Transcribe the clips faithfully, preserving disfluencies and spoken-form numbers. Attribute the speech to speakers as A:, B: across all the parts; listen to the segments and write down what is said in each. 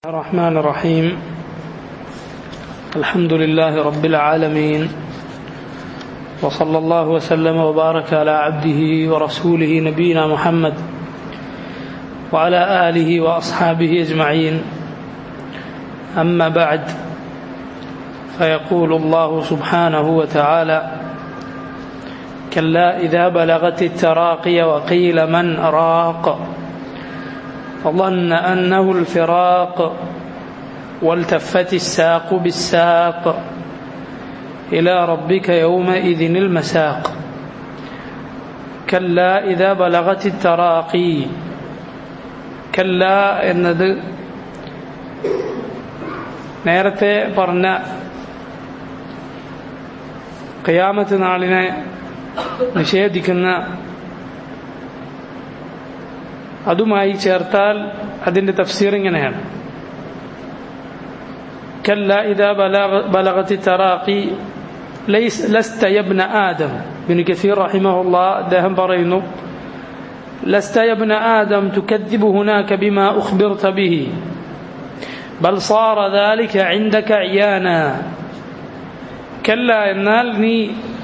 A: الرحمن الرحيم. الحمد لله رب العالمين، وصلى الله وسلم وبارك على عبده ورسوله نبينا محمد وعلى آله وأصحابه أجمعين. أما بعد، فيقول الله سبحانه وتعالى: كلا إذا بلغت التراقي وقيل من راق وظن أنه الفراق والتفت الساق بالساق إلى ربك يومئذ المساق. كلا إذا بلغت التراقي. كلا എന്നത് നേരത്തെ പറഞ്ഞ ഖിയാമത്ത് നാളിനെ നിഷേധിക്കുന്ന അതുമായി ചേർത്താൽ അതിന്റെ തഫ്സീർ ഇങ്ങനെയാണ്: كلا إذا بلغت التراقي لست يا ابن آدم. ابن كثير رحمه الله അദ്ദേഹം പറയുന്നു: لست يا ابن آدم تكذب هناك بما أخبرت به بل صار ذلك عندك عيانا. كلا എന്നാൽ നീ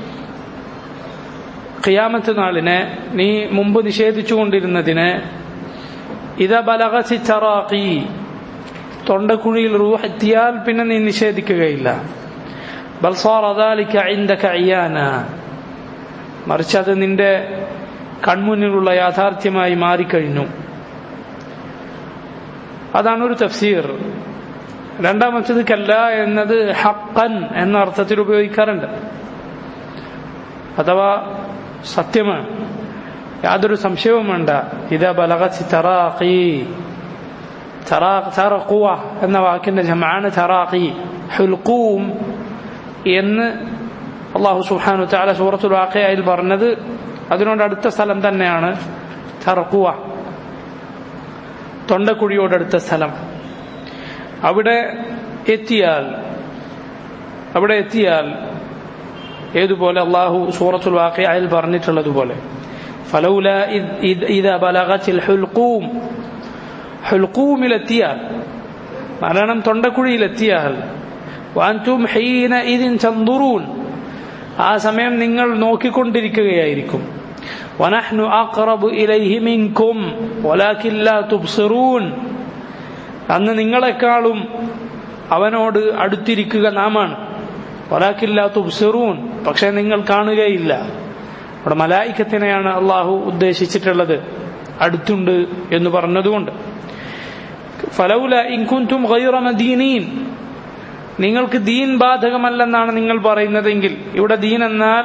A: ഖിയാമത്ത് നാളിനെ നീ മുമ്പ് നിഷേധിച്ചുകൊണ്ടിരുന്നതിനെ ഇദാ ബലഗത്തി തറാഖി, തൊണ്ടക്കുഴിയിൽ റൂഹ് എത്തിയാൽ പിന്നെ നീ നിഷേധിക്കുകയില്ല. ബൽ സാറ ദാലിക ഇൻദക ഇയാന, മറിച്ച് അത് നിന്റെ കൺമുന്നിലുള്ള യാഥാർത്ഥ്യമായി മാറിക്കഴിഞ്ഞു. അതാണ് ഒരു തഫ്സീർ. രണ്ടാമത്തേത് കല്ല എന്നത് ഹഖൻ എന്ന അർത്ഥത്തിൽ ഉപയോഗിക്കാറുണ്ട്, അഥവാ സത്യമാണ്, യാതൊരു സംശയവും വേണ്ട. ഇദാ ബലഗത്തി തറാഖി, തറഖുവ എന്ന വാക്കിന്റെ ജംആണ് തറാഖി. ഹുൽഖൂം എന്ന് അല്ലാഹു സുബ്ഹാനഹു വ തആല സൂറത്തുൽ വാഖിഅയിൽ പറഞ്ഞത് അതിനോട് അടുത്ത സ്ഥലം തന്നെയാണ് തറഖുവ, തൊണ്ടക്കുഴിയോടടുത്ത സ്ഥലം. അവിടെ എത്തിയാൽ അവിടെ എത്തിയാൽ ഏതുപോലെ അല്ലാഹു സൂറത്തുൽ വാഖിഅയിൽ പറഞ്ഞിട്ടുള്ളതുപോലെ ഫലൗലാ ഇദാ ബലഗത്തിൽ ഹുൽഖൂം, ഹുൽഖൂമിലെത്തിയാൽ, മരണം തൊണ്ടക്കുഴിയിലെത്തിയാൽ, വഅൻതും ഹീനഇദിൻ തൻദുറൂൻ, ആ സമയം നിങ്ങൾ നോക്കിക്കൊണ്ടിരിക്കുകയായിരിക്കും. വനഹ്നു അഖ്റബു ഇലൈഹി മിൻകും വലാകിൻ ലാ തുബ്സിറൂൻ, അന്ന് നിങ്ങളെക്കാളും അവനോട് അടുത്തിരിക്കുക നാമാണ്. വലാകിൻ ലാ തുബ്സിറൂൻ, പക്ഷേ നിങ്ങൾ കാണുകയില്ല. അവിടെ മലായിക്കത്തിനെയാണ് അള്ളാഹു ഉദ്ദേശിച്ചിട്ടുള്ളത്, അടുത്തുണ്ട് എന്ന് പറഞ്ഞതുകൊണ്ട്. ഫലൗല ഇൻ കുൻതും ഗൈറ മദീനീൻ, നിങ്ങൾക്ക് ദീൻ ബാധകമല്ലെന്നാണ് നിങ്ങൾ പറയുന്നതെങ്കിൽ, ഇവിടെ ദീൻ എന്നാൽ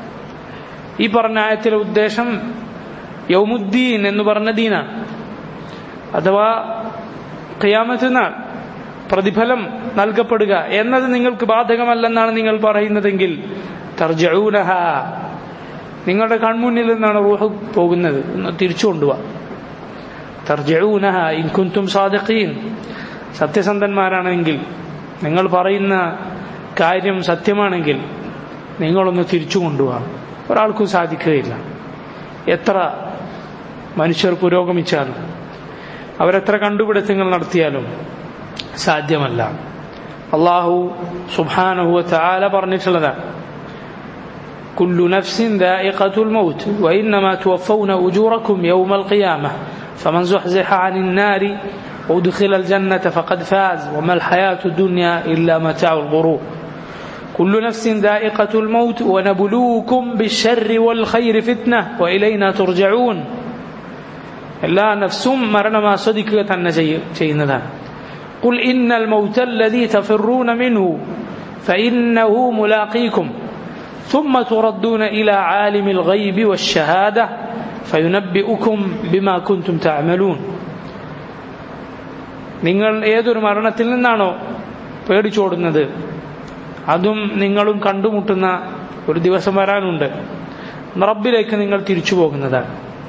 A: ഈ പറഞ്ഞ ആയത്തിലെ ഉദ്ദേശം യൗമുദ്ദീൻ എന്ന് പറഞ്ഞ ദീനാണ്, അഥവാ ഖിയാമത്ത് നാൾ പ്രതിഫലം നൽകപ്പെടുക എന്നത് നിങ്ങൾക്ക് ബാധകമല്ലെന്നാണ് നിങ്ങൾ പറയുന്നതെങ്കിൽ, തർജഊനഹ, നിങ്ങളുടെ കൺമുന്നിൽ നിന്നാണ് റൂഹ് പോകുന്നത്, തിരിച്ചു കൊണ്ടുപോവാ. തർജഊനഹ ഇൻ കുൻതും സാദിഖീൻ, സത്യസന്ധന്മാരാണെങ്കിൽ, നിങ്ങൾ പറയുന്ന കാര്യം സത്യമാണെങ്കിൽ നിങ്ങളൊന്ന് തിരിച്ചു കൊണ്ടുപോകാം. ഒരാൾക്കും സാധിക്കുകയില്ല. എത്ര മനുഷ്യർ പുരോഗമിച്ചാലും അവരെത്ര കണ്ടുപിടുത്തങ്ങൾ നടത്തിയാലും സാധ്യമല്ല. അല്ലാഹു സുബ്ഹാനഹു വ തആല പറഞ്ഞിട്ടുള്ളതാണ്: കുല്ലു നഫ്സിൻ ദാഇഖത്തുൽ മൗത്ത് വഇന്നമാ തുവഫൗന ഉജൂറക്കും യൗമൽ ഖിയാമ ഫമൻ സുഹ്സിഹ അനിൻ നാരി വഉദ്ഖിലൽ ജന്നത ഫഖദ് ഫാസ് വമൽ ഹയാത്തുദ് ദുനിയ ഇല്ലാ മതാഉൽ ഖുറൂർ. കുല്ലു നഫ്സിൻ ദാഇഖത്തുൽ മൗത്ത് വനബ്ലൂകും ബിശ്ശർരി വൽ ഖൈരി ഫിത്ന വഇലൈനാ തുർജഊൻ. എല്ലാ നഫ്സും മരണം ആസ്വദിക്കുക തന്നെ ചെയ്യുന്നതാണ്. ഖുൽ ഇന്നൽ മൗത അല്ലദീ തഫിറൂന മിൻഹു ഫഇന്നഹു മുലാഖീകും ثم تردون إلى عالم الغيب والشهادة فينبئكم بما كنتم تعملون. നിങ്ങൾ ഏതൊരു മരണത്തിൽ നിന്നാണോ പേടിച്ചോടുന്നത്, അതും നിങ്ങളും കണ്ടുമുട്ടുന്ന ഒരു ദിവസം വരാനുണ്ട്. റബ്ബിലേക്ക് നിങ്ങൾ തിരിച്ചു പോകുന്നതാണ്.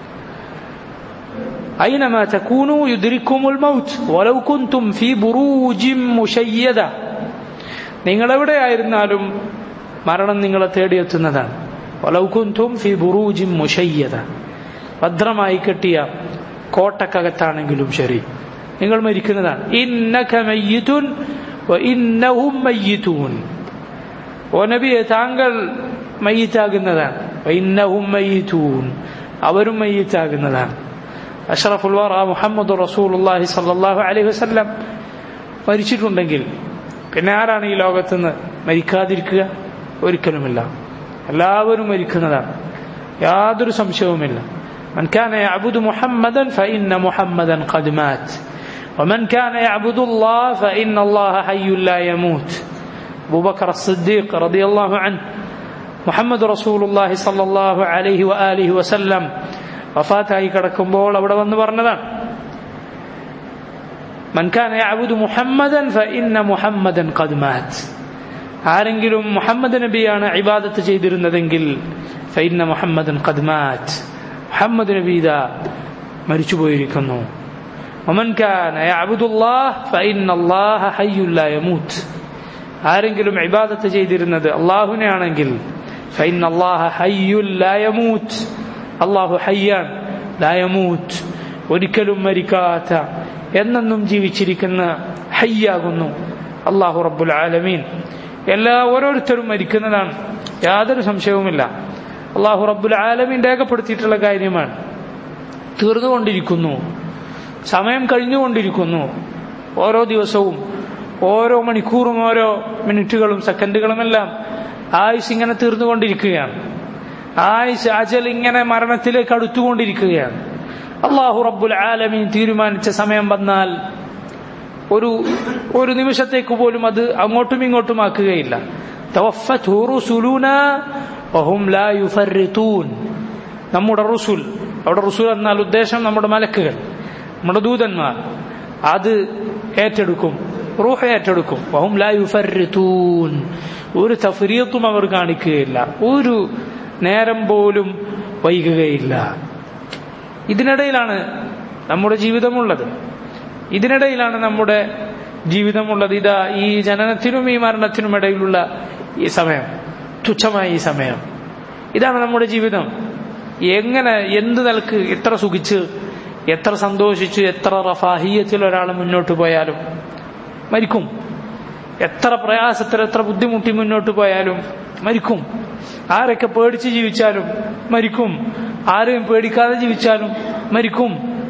A: أينما تكونوا يدرككم الموت ولو كنتم في بروج مشيدة. നിങ്ങൾ എവിടെയായിരുന്നാലും മരണം നിങ്ങളെ തേടിയെത്തുന്നതാണ്. വലൗ കുൻതും ഫീ ബുറൂജിൻ മുശയ്യദ, ഭദ്രമായി കെട്ടിയ കോട്ടക്കകത്താണെങ്കിലും ശരി, നിങ്ങൾ മരിക്കുന്നതാണ്. ഇന്നക മയ്യിതുൻ വ ഇന്നഹും മയ്യിതൂൻ. ഓ നബിയെ താങ്കൾ മയ്യിത്താകുന്നതാണ്. വ ഇന്നഹും മയ്യിതൂൻ, അവരും മയ്യിത്താകുന്നതാണ്. അഷ്റഫുൽ വറ മുഹമ്മദുർ റസൂലുള്ളാഹി സ്വല്ലല്ലാഹു അലൈഹി വസല്ലം മരിച്ചിട്ടുണ്ടെങ്കിൽ പിന്നെ ആരാണ് ഈ ലോകത്തുനിന്ന് മരിക്കാതിരിക്കുക? ഒരിക്കലുമില്ല. എല്ലാവരും മരിക്കുന്നതാണ്, യാതൊരു സംശയവുമില്ല. من كان يعبد محمدا فإن محمدا قد مات ومن كان يعبد الله فإن الله حي لا يموت. أبو بكر الصديق رضي الله عنه محمد رسول الله صلى الله عليه وآله وسلم വഫാത്തായി കിടക്കുമ്പോൾ അവിടെ വന്ന് പറഞ്ഞതാണ്, من كان يعبد محمدا فإن محمدا قد مات. ആരെങ്കിലും മുഹമ്മദ് നബിയാണ് ഇബാദത്ത് ചെയ്തിരുന്നതെങ്കിൽ فإن محمدا قد مات, മുഹമ്മദ് നബി ദാ മരിച്ചുപോയിരിക്കുന്നു. ومن كان يعبد الله فإن الله حي لا يموت. ആരെങ്കിലും ഇബാദത്ത് ചെയ്തിരുന്നത് അല്ലാഹുവിനെ ആണെങ്കിൽ فإن الله حي لا يموت, അല്ലാഹു ഹയ്യാൻ ലാ യമൂത്ത്, ഒരിക്കലും മരിക്കാത്ത എന്നെന്നും ജീവിച്ചിരിക്കുന്ന ഹയ്യാകുന്നു അല്ലാഹു റബ്ബുൽ ആലമീൻ. എല്ലാ ഓരോരുത്തരും മരിക്കുന്നതാണ്, യാതൊരു സംശയവുമില്ല. അല്ലാഹു റബ്ബുൽ ആലമീൻ രേഖപ്പെടുത്തിയിട്ടുള്ള കാര്യമാണ്. തീർന്നുകൊണ്ടിരിക്കുന്നു, സമയം കഴിഞ്ഞുകൊണ്ടിരിക്കുന്നു. ഓരോ ദിവസവും ഓരോ മണിക്കൂറും ഓരോ മിനിറ്റുകളും സെക്കൻഡുകളുമെല്ലാം ആയുസ് ഇങ്ങനെ തീർന്നുകൊണ്ടിരിക്കുകയാണ്. ആയുസ് അജൽ ഇങ്ങനെ മരണത്തിലേക്ക് അടുത്തുകൊണ്ടിരിക്കുകയാണ്. അല്ലാഹു റബ്ബുൽ ആലമീൻ തീരുമാനിച്ച സമയം വന്നാൽ ഒരു ഒരു നിമിഷത്തേക്ക് പോലും അത് അങ്ങോട്ടും ഇങ്ങോട്ടും ആക്കുകയില്ല. തവഫത്ഹു റുസുലുനാ വഹും ലാ യുഫർരിതൂൻ. നമ്മുടെ റുസുൽ, അവിടെ റുസുൽ എന്നാൽ ഉദ്ദേശം നമ്മുടെ മലക്കുകൾ, നമ്മുടെ ദൂതന്മാർ, അത് ഏറ്റെടുക്കും, റൂഹ് ഏറ്റെടുക്കും. വഹും ലാ യുഫർരിതൂൻ, ഒരു തഫ്രീത്തും അവർ കാണിക്കുകയില്ല, ഒരു നേരം പോലും വൈകുകയില്ല. ഇതിനിടയിലാണ് നമ്മുടെ ജീവിതമുള്ളത്, ഇതിനിടയിലാണ് നമ്മുടെ ജീവിതമുള്ളത്. ഇതാ ഈ ജനനത്തിനും ഈ മരണത്തിനും ഇടയിലുള്ള ഈ സമയം, തുച്ഛമായ ഈ സമയം, ഇതാണ് നമ്മുടെ ജീവിതം. എങ്ങനെ, എന്ത് നിലക്ക്, എത്ര സുഖിച്ച്, എത്ര സന്തോഷിച്ച്, എത്ര റഫാഹിയത്തിൽ ഒരാൾ മുന്നോട്ട് പോയാലും മരിക്കും. എത്ര പ്രയാസത്തിൽ, എത്ര ബുദ്ധിമുട്ടി മുന്നോട്ട് പോയാലും മരിക്കും. ആരൊക്കെ പേടിച്ച് ജീവിച്ചാലും മരിക്കും, ആരെയും പേടിക്കാതെ ജീവിച്ചാലും മരിക്കും.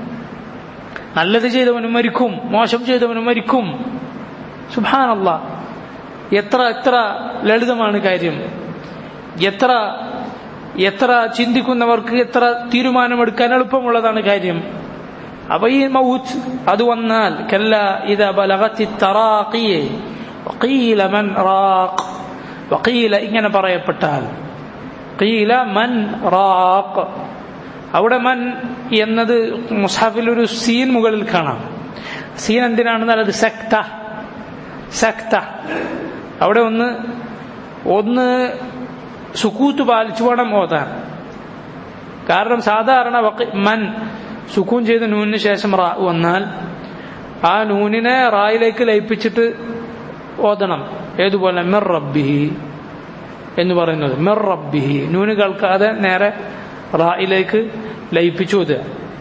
A: നല്ലത് ചെയ്തവനും മരിക്കും, മോശം ചെയ്തവനും മരിക്കും. സുബ്ഹാനല്ലാഹ്, എത്ര എത്ര ലളിതമാണ് കാര്യം. എത്ര എത്ര ചിന്തിക്കുന്നവർക്ക് എത്ര തീരുമാനമെടുക്കാൻ എളുപ്പമുള്ളതാണ് കാര്യം. അപ്പൊ ഈ മൗത്ത് അത് വന്നാൽ കല്ല ഇദാ ബലഗത്തി തറാഖി വഖീല മൻ റാഖ്, വഖീല ഇങ്ങനെ പറയപ്പെട്ടാൽ, ഖീല മൻ റാഖ്, അവിടെ മൻ എന്നത് മുസ്ഹഫിൽ ഒരു സീൻ മുകളിൽ കാണാം. സീൻ എന്തിനാണെന്നാൽ അത് സക്ത, സക്ത. അവിടെ ഒന്ന് ഒന്ന് സുക്കൂത്ത് പാലിച്ചു വേണം ഓതാൻ. കാരണം സാധാരണ മൻ സുക്കൂൻ ചെയ്ത് നൂനിന് ശേഷം റാ വന്നാൽ ആ നൂനിനെ റായിലേക്ക് ലയിപ്പിച്ചിട്ട് ഓതണം. ഏതുപോലെ മിർ റബ്ബിഹി എന്ന് പറയുന്നത്, മിർ റബ്ബിഹി നൂന് കേൾക്കാതെ നേരെ റായിലേക്ക് ലയിപ്പിച്ചു ഓതുക.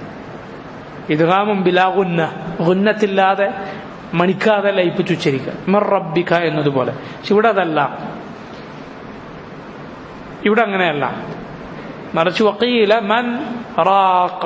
A: ഇദ്ഗാമും ബിലാ ഗുന്ന, ഗുന്നത്തില്ലാതെ മണിക്കാതെ ലയിപ്പിച്ചു ഉച്ചരിക്കുക, മിർ റബ്ബിക എന്നതുപോലെ. പക്ഷെ ഇവിടെ അതല്ല, ഇവിടെ അങ്ങനെയല്ല. മറിച്ച് വഖീല മൻ റാഖ്,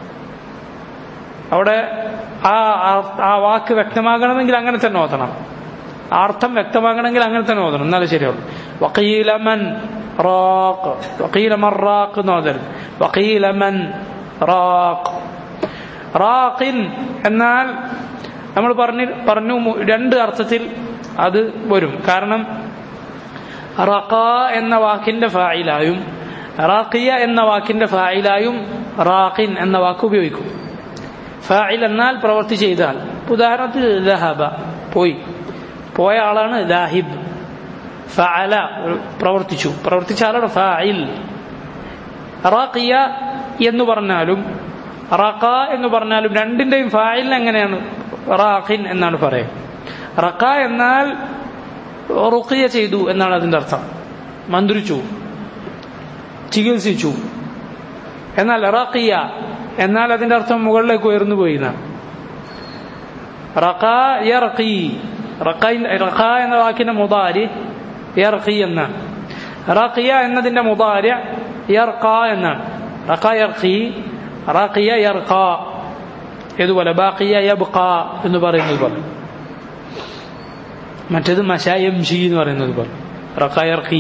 A: അവിടെ ആ ആ വാക്ക് വ്യക്തമാകണമെങ്കിൽ അങ്ങനെ തന്നെ ഓതണം, അർത്ഥം വ്യക്തമാകണമെങ്കിൽ അങ്ങനെ തന്നെ ഓതണം, എന്നാലും ശരിയുള്ളൂ. വഖീല മൻ റാഖ്, വഖീല മൻ റാഖ് എന്ന് ഓതരുത്, വഖീല മൻ റാഖ്. റാഖിൻ എന്നാൽ നമ്മൾ പറഞ്ഞു പറഞ്ഞു രണ്ട് അർത്ഥത്തിൽ അത് വരും. കാരണം റഖ എന്ന വാക്കിന്റെ ഫായിലായും റാഖിയ എന്ന വാക്കിന്റെ ഫായിലായും റാഖിൻ എന്ന വാക്ക് ഉപയോഗിക്കും. ഫായിൽ എന്നാൽ പ്രവൃത്തി ചെയ്താൽ, ഉദാഹരണത്തിന് ദഹബ പോയി, പോയ ആളാണ് ദാഹിബ്. ഫഅല പ്രവർത്തിച്ചു, പ്രവർത്തിച്ച ആളാണ് ഫായിൽ. റാഖിയ എന്ന് പറഞ്ഞാലും റഖ എന്ന് പറഞ്ഞാലും രണ്ടിന്റെയും ഫായിലിന് എങ്ങനെയാണ് റാഖിൻ എന്നാണ് പറയുക. റഖ എന്നാൽ റുഖിയ ചെയ്തു എന്നാണ് അതിന്റെ അർത്ഥം, മന്ത്രിച്ചു, ചികിത്സിച്ചു. എന്നാൽ റാഖിയ എന്നാൽ അതിന്റെ അർത്ഥം മുകളിലേക്ക് ഉയർന്നു പോയി എന്നാണ്. റഖാ യർഖി, റഖ എന്ന വാക്കിന്റെ മുദാരി യർഖി എന്നാണ്. റഖിയ എന്നതിന്റെ മുദാരി യർഖ എന്നാണ്. റഖ യർഖി, റഖിയ യർഖ. ഇതുപോലെ ബാഖിയ യബ്ഖ എന്ന് പറയുന്നത് പോലെ. മറ്റേത് മശായംഷി എന്ന് പറയുന്നത് പോലെ. റഖ യർഖി,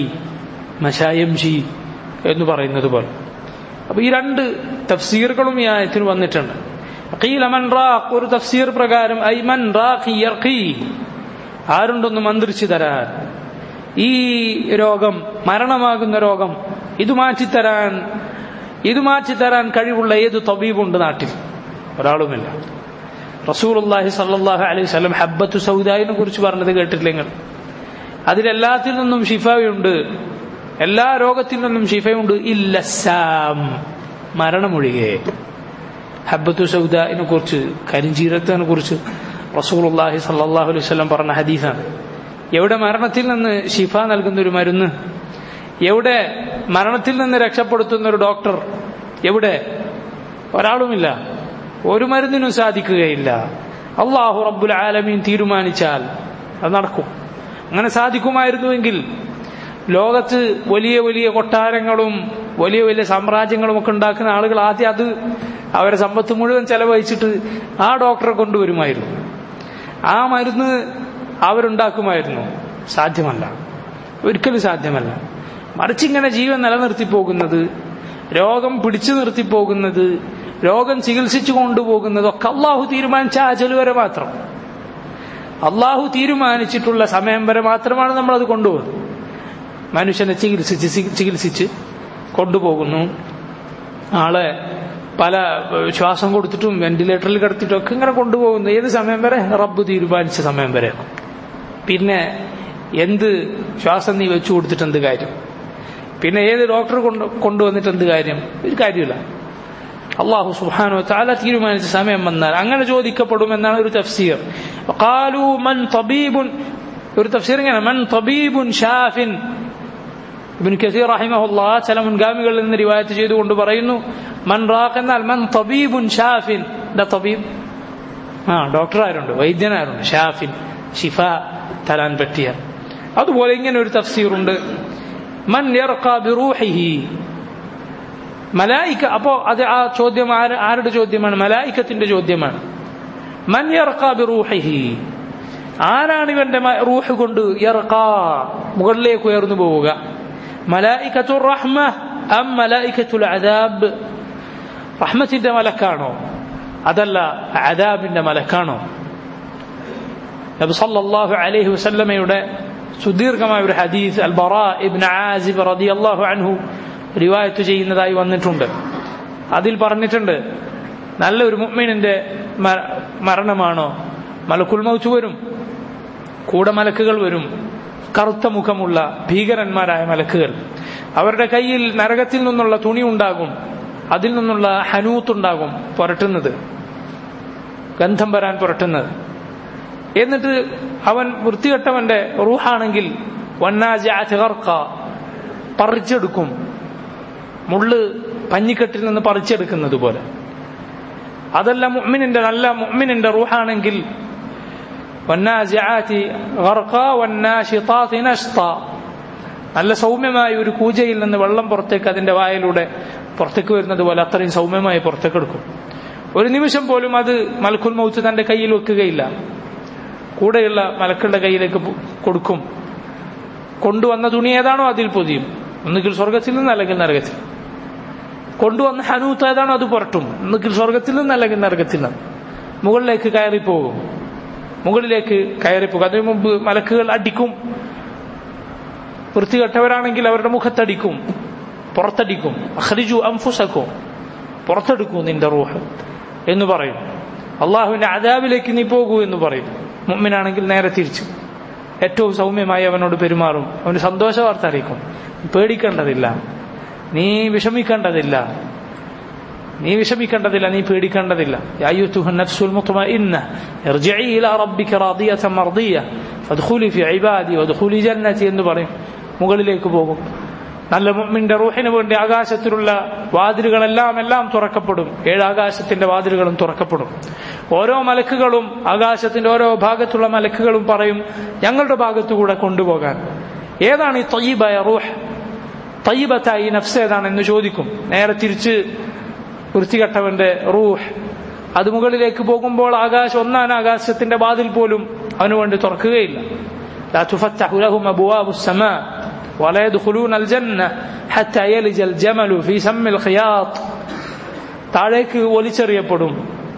A: മശായംഷി എന്ന് പറയുന്നത് പോലെ. അപ്പൊ ഈ രണ്ട് തഫ്സീറുകളും ഈ ആയത്തിന് വന്നിട്ടുണ്ട്. ഖീല മൻ റാഖ്, ഒരു തഫ്സീർ പ്രകാരം ഐ മൻ റാഖി യർഖി, ആരുണ്ടൊന്ന് മന്ത്രിച്ചു തരാൻ, ഈ രോഗം, മരണമാകുന്ന രോഗം, ഇത് മാറ്റിത്തരാൻ ഇത് മാറ്റിത്തരാൻ കഴിവുള്ള ഏത് തബീബുണ്ട് നാട്ടിൽ? ഒരാളുമില്ല. റസൂലുള്ളാഹി സ്വല്ലല്ലാഹു അലൈഹി വസല്ലം ഹബ്ബത്തു സൗദായിനെ കുറിച്ച് പറഞ്ഞത് കേട്ടിട്ടില്ല നിങ്ങൾ? അതിലെല്ലാത്തിൽ നിന്നും ഷിഫയുണ്ട്, എല്ലാ രോഗത്തിൽ നിന്നും ഷിഫയുണ്ട്, ഇല്ല സാം, മരണമൊഴികെ. ഹബ്ബത്തു സൗദായിനെ കുറിച്ച്, കരിഞ്ചീരത്തിനെ കുറിച്ച് റസൂലുള്ളാഹി സ്വല്ലല്ലാഹു അലൈഹി വസല്ലം പറഞ്ഞ ഹദീസാണ്. എവിടെ മരണത്തിൽ നിന്ന് ഷിഫ നൽകുന്ന ഒരു മരുന്ന്, എവിടെ മരണത്തിൽ നിന്ന് രക്ഷപ്പെടുത്തുന്ന ഒരു ഡോക്ടർ, എവിടെ? ഒരാളുമില്ല. ഒരു മരുന്നിനും സാധിക്കുകയില്ല. അല്ലാഹു റബ്ബുൽ ആലമീൻ തീരുമാനിച്ചാൽ അത് നടക്കും. അങ്ങനെ സാധിക്കുമായിരുന്നുവെങ്കിൽ ലോകത്ത് വലിയ വലിയ കൊട്ടാരങ്ങളും വലിയ വലിയ സാമ്രാജ്യങ്ങളും ഒക്കെ ഉണ്ടാക്കുന്ന ആളുകൾ ആദ്യം അത് അവരെ സമ്പത്ത് മുഴുവൻ ചെലവഴിച്ചിട്ട് ആ ഡോക്ടറെ കൊണ്ടുവരുമായിരുന്നു, ആ മരുന്ന് അവരുണ്ടാക്കുമായിരുന്നു. സാധ്യമല്ല, ഒരിക്കലും സാധ്യമല്ല. മറിച്ചിങ്ങനെ ജീവൻ നിലനിർത്തി പോകുന്നത്, രോഗം പിടിച്ചു നിർത്തി പോകുന്നത്, രോഗം ചികിത്സിച്ചു കൊണ്ടുപോകുന്നത് ഒക്കെ അള്ളാഹു തീരുമാനിച്ച അജൽ വരെ മാത്രം, അള്ളാഹു തീരുമാനിച്ചിട്ടുള്ള സമയം വരെ മാത്രമാണ് നമ്മളത് കൊണ്ടുപോകുന്നത്. മനുഷ്യനെ ചികിത്സിച്ച് ചികിത്സിച്ച് കൊണ്ടുപോകുന്നു. ആളെ പല ശ്വാസം കൊടുത്തിട്ടും വെന്റിലേറ്ററിൽ കിടത്തിയിട്ടും ഒക്കെ ഇങ്ങനെ കൊണ്ടുപോകുന്നു. ഏത് സമയം വരെ? റബ്ബ് തീരുമാനിച്ച സമയം വരെ. പിന്നെ എന്ത് ശ്വാസം നീ വെച്ചു കൊടുത്തിട്ട് എന്ത് കാര്യം? പിന്നെ ഏത് ഡോക്ടർ കൊണ്ട് കൊണ്ടുവന്നിട്ട് എന്ത് കാര്യം? ഒരു കാര്യമില്ല. അല്ലാഹു സുബ്ഹാനഹു വ തആല തീരുമാനിച്ച സമയം വന്നാൽ അങ്ങനെ ചോദിക്കപ്പെടുമെന്നാണ് ഒരു തഫ്സീർ. ഖാലൂ മൻ തബീബുൻ, ഒരു തഫ്സീർ ഇങ്ങനെ, മൻ തബീബുൻ ഷാഫിൻ. ഇബ്നു കസീർ റഹിമഹുല്ലാഹ് ചില മുൻഗാമികളിൽ നിന്ന് റിവായത്ത് ചെയ്തുകൊണ്ട് പറയുന്നു, മൻ റാഖ് എന്നാൽ മൻ തബീബുൻ ഷാഫിൻ. എന്താ തബീബ്? ആ ഡോക്ടറാരുണ്ട്, വൈദ്യനാരുണ്ട്. ഷാഫിൻ, ഷിഫ തരാൻ പറ്റിയ. അതുപോലെ ഇങ്ങനെ ഒരു തഫ്സീറുണ്ട്, മൻ യർഖാ ബിറൂഹിഹി, മലായിക. അപ്പോ അത് ആ ചോദ്യം ആരുടെ ചോദ്യമാണ്? മലായികത്തിന്റെ ചോദ്യമാണ്. മൻ യർഖാ ബിറൂഹിഹി, ആരാണ് ഇവന്റെ റൂഹ് കൊണ്ട് യർഖാ, മുകളിലേക്ക് ഉയർന്നു പോവുക? മലായികത്തുർ റഹ്മ അം മലായികത്തുൽ അദാബ്, റഹ്മത്തിന്റെ മലക്കാണോ അതല്ല അദാബിന്റെ മലക്കാണോ? നബി സല്ലല്ലാഹു അലൈഹി വസല്ലമയുടെ സുദീർഘമായ ഒരു ഹദീസ് അൽ ബറാ ഇബ്നു ആസിബ് റളിയല്ലാഹു അൻഹു റിവായത്ത് ചെയ്യുന്നതായി വന്നിട്ടുണ്ട്. അതിൽ പറഞ്ഞിട്ടുണ്ട്, നല്ലൊരു മുഅ്മിനിന്റെ മരണമാണോ, മലക്കുൽ മൗത്ത് വരും, കൂടെ മലക്കുകൾ വരും, കറുത്ത മുഖമുള്ള ഭീകരന്മാരായ മലക്കുകൾ. അവരുടെ കയ്യിൽ നരകത്തിൽ നിന്നുള്ള തുണി ഉണ്ടാകും, അതിൽ നിന്നുള്ള ഹനൂത്തുണ്ടാകും, പുരട്ടുന്നത്, ഗന്ധം വരാൻ പുരട്ടുന്നത്. എന്നിട്ട് അവൻ വൃത്തികെട്ടവന്റെ റൂഹാണെങ്കിൽ വന്നാസിഅതി ഗർഖ, പറിച്ചെടുക്കും, മുള്ള് പഞ്ഞിക്കെട്ടിൽ നിന്ന് പറിച്ചെടുക്കുന്നത് പോലെ. അതല്ല മുഅ്മിനിന്റെ, നല്ല മുഅ്മിനിന്റെ റൂഹാണെങ്കിൽ വന്നാസിഅതി ഗർഖ വന്നാശിതാതി നശ്ത, നല്ല സൗമ്യമായ ഒരു കൂജയിൽ നിന്ന് വെള്ളം പുറത്തേക്ക് അതിന്റെ വായിലൂടെ പുറത്തേക്ക് വരുന്നത് പോലെ അത്രയും സൗമ്യമായി പുറത്തേക്ക് എടുക്കും. ഒരു നിമിഷം പോലും അത് മലക്കുൽ മൗത്ത് തന്റെ കയ്യിൽ വെക്കുകയില്ല, കൂടെയുള്ള മലക്കളുടെ കയ്യിലേക്ക് കൊടുക്കും. കൊണ്ടുവന്ന തുണി ഏതാണോ അതിൽ പൊതിയും, ഒന്നുകിൽ സ്വർഗത്തിൽ നിന്ന് അല്ലെങ്കിൽ നരകത്തിൽ. കൊണ്ടുവന്ന ഹനൂത്ത് ഏതാണോ അത് പുരട്ടും, ഒന്നുകിൽ സ്വർഗത്തിൽ നിന്ന് അല്ലെങ്കിൽ നരകത്തിൽ നിന്ന്. മുകളിലേക്ക് കയറിപ്പോകും, മുകളിലേക്ക് കയറിപ്പോകും. അതിനു മുമ്പ് മലക്കുകൾ അടിക്കും. വൃത്തികെട്ടവരാണെങ്കിൽ അവരുടെ മുഖത്തടിക്കും, പുറത്തടിക്കും. അഖ്രിജു അൻഫുസക്കും, പുറത്തെടുക്കൂ നിന്റെ റൂഹ് എന്ന് പറയും. അള്ളാഹുവിന്റെ അദാബിലേക്ക് നീ പോകൂ എന്ന് പറയും. മുഅ്മിനാണെങ്കിൽ നേരെ തിരിച്ചു, ഏറ്റവും സൗമ്യമായി അവനോട് പെരുമാറും, അവന് സന്തോഷ വാർത്ത അറിയിക്കും. പേടിക്കേണ്ടതില്ല, നീ വിഷമിക്കേണ്ടതില്ല, നീ വിഷമിക്കേണ്ടതില്ല, നീ പേടിക്കേണ്ടതില്ല. യാ അയ്യുഹൻ നഫ്സുൽ മുത്മഇന്ന ഇർജിഇ ഇലാ റബ്ബിക റാദിയതൻ മർദിയ ഫദ്ഖുലി ഫി ഇബാദി വദ്ഖുലി ജന്നതി എന്ന് പറയും. മുകളിലേക്ക് പോകും. നല്ല മുഅ്മിന്റെ റൂഹിന് വേണ്ടി ആകാശത്തിലുള്ള വാതിലുകളെല്ലാം എല്ലാം തുറക്കപ്പെടും. ഏഴ് ആകാശത്തിന്റെ വാതിലുകളും തുറക്കപ്പെടും. ഓരോ മലക്കുകളും ആകാശത്തിന്റെ ഓരോ ഭാഗത്തുള്ള മലക്കുകളും പറയും, ഞങ്ങളുടെ ഭാഗത്തുകൂടെ കൊണ്ടുപോകാൻ. ഏതാണ് ഈ തയ്യിബായ റൂഹ്, തയ്യിബത്തായി നഫ്സ് ഏതാണെന്ന് ചോദിക്കും. നേരെ തിരിച്ച് വൃത്തികെട്ടവന്റെ റൂഹ് അത് മുകളിലേക്ക് പോകുമ്പോൾ ആകാശം ഒന്നാം ആകാശത്തിന്റെ വാതിൽ പോലും അവന് വേണ്ടി തുറക്കുകയില്ല. ലാ തുഫത്തഹു ലഹും അബ്വാബുസ് സമാ വലാ യദ്ഖുലൂന അൽ ജന്ന ഹത്താ യലിജൽ ജമലു ഫീ സമ്മിൽ ഖിയാത്ത്. താഴേക്ക് വലിച്ചെറിയപ്പെടും.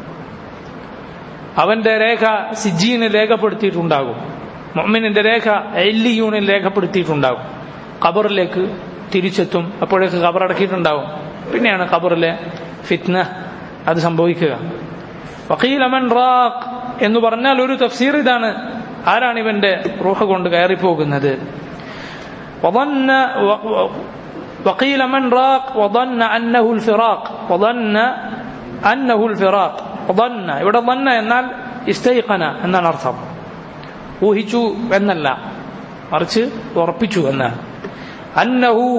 A: അവന്റെ രേഖ സിജ്ജീനിൽ രേഖപ്പെടുത്തിയിട്ടുണ്ടാകും. മുഅ്മിനിന്റെ രേഖ ഇല്ലിയൂനിൽ രേഖപ്പെടുത്തിയിട്ടുണ്ടാകും. ഖബറിലേക്ക് തിരിച്ചെത്തും. അപ്പോഴേക്ക് ഖബർ അടക്കിയിട്ടുണ്ടാവും. പിന്നെയാണ് ഖബറിലെ ഫിത്ന അത് സംഭവിക്കുക. വഖീല മൻ റാഖ് എന്ന് പറഞ്ഞാൽ ഒരു തഫ്സീർ ഇതാണ്, ആരാണ് ഇവന്റെ റൂഹ് കൊണ്ട് കയറിപ്പോകുന്നത്. വദന്ന വഖീല മൻ റാഖ് വദന്ന അന്നഹു അൽ ഫിറാഖ് വദന്ന അന്നഹു അൽ ഫിറാഖ്. വദന്ന ഇവിടെ ദന്ന എന്നാൽ ഇസ്തൈഖന എന്നാണ് അർത്ഥം. ഊഹിച്ചു എന്നല്ല, മറിച്ച് ഉറപ്പിച്ചു എന്നാണ്. അന്നഹു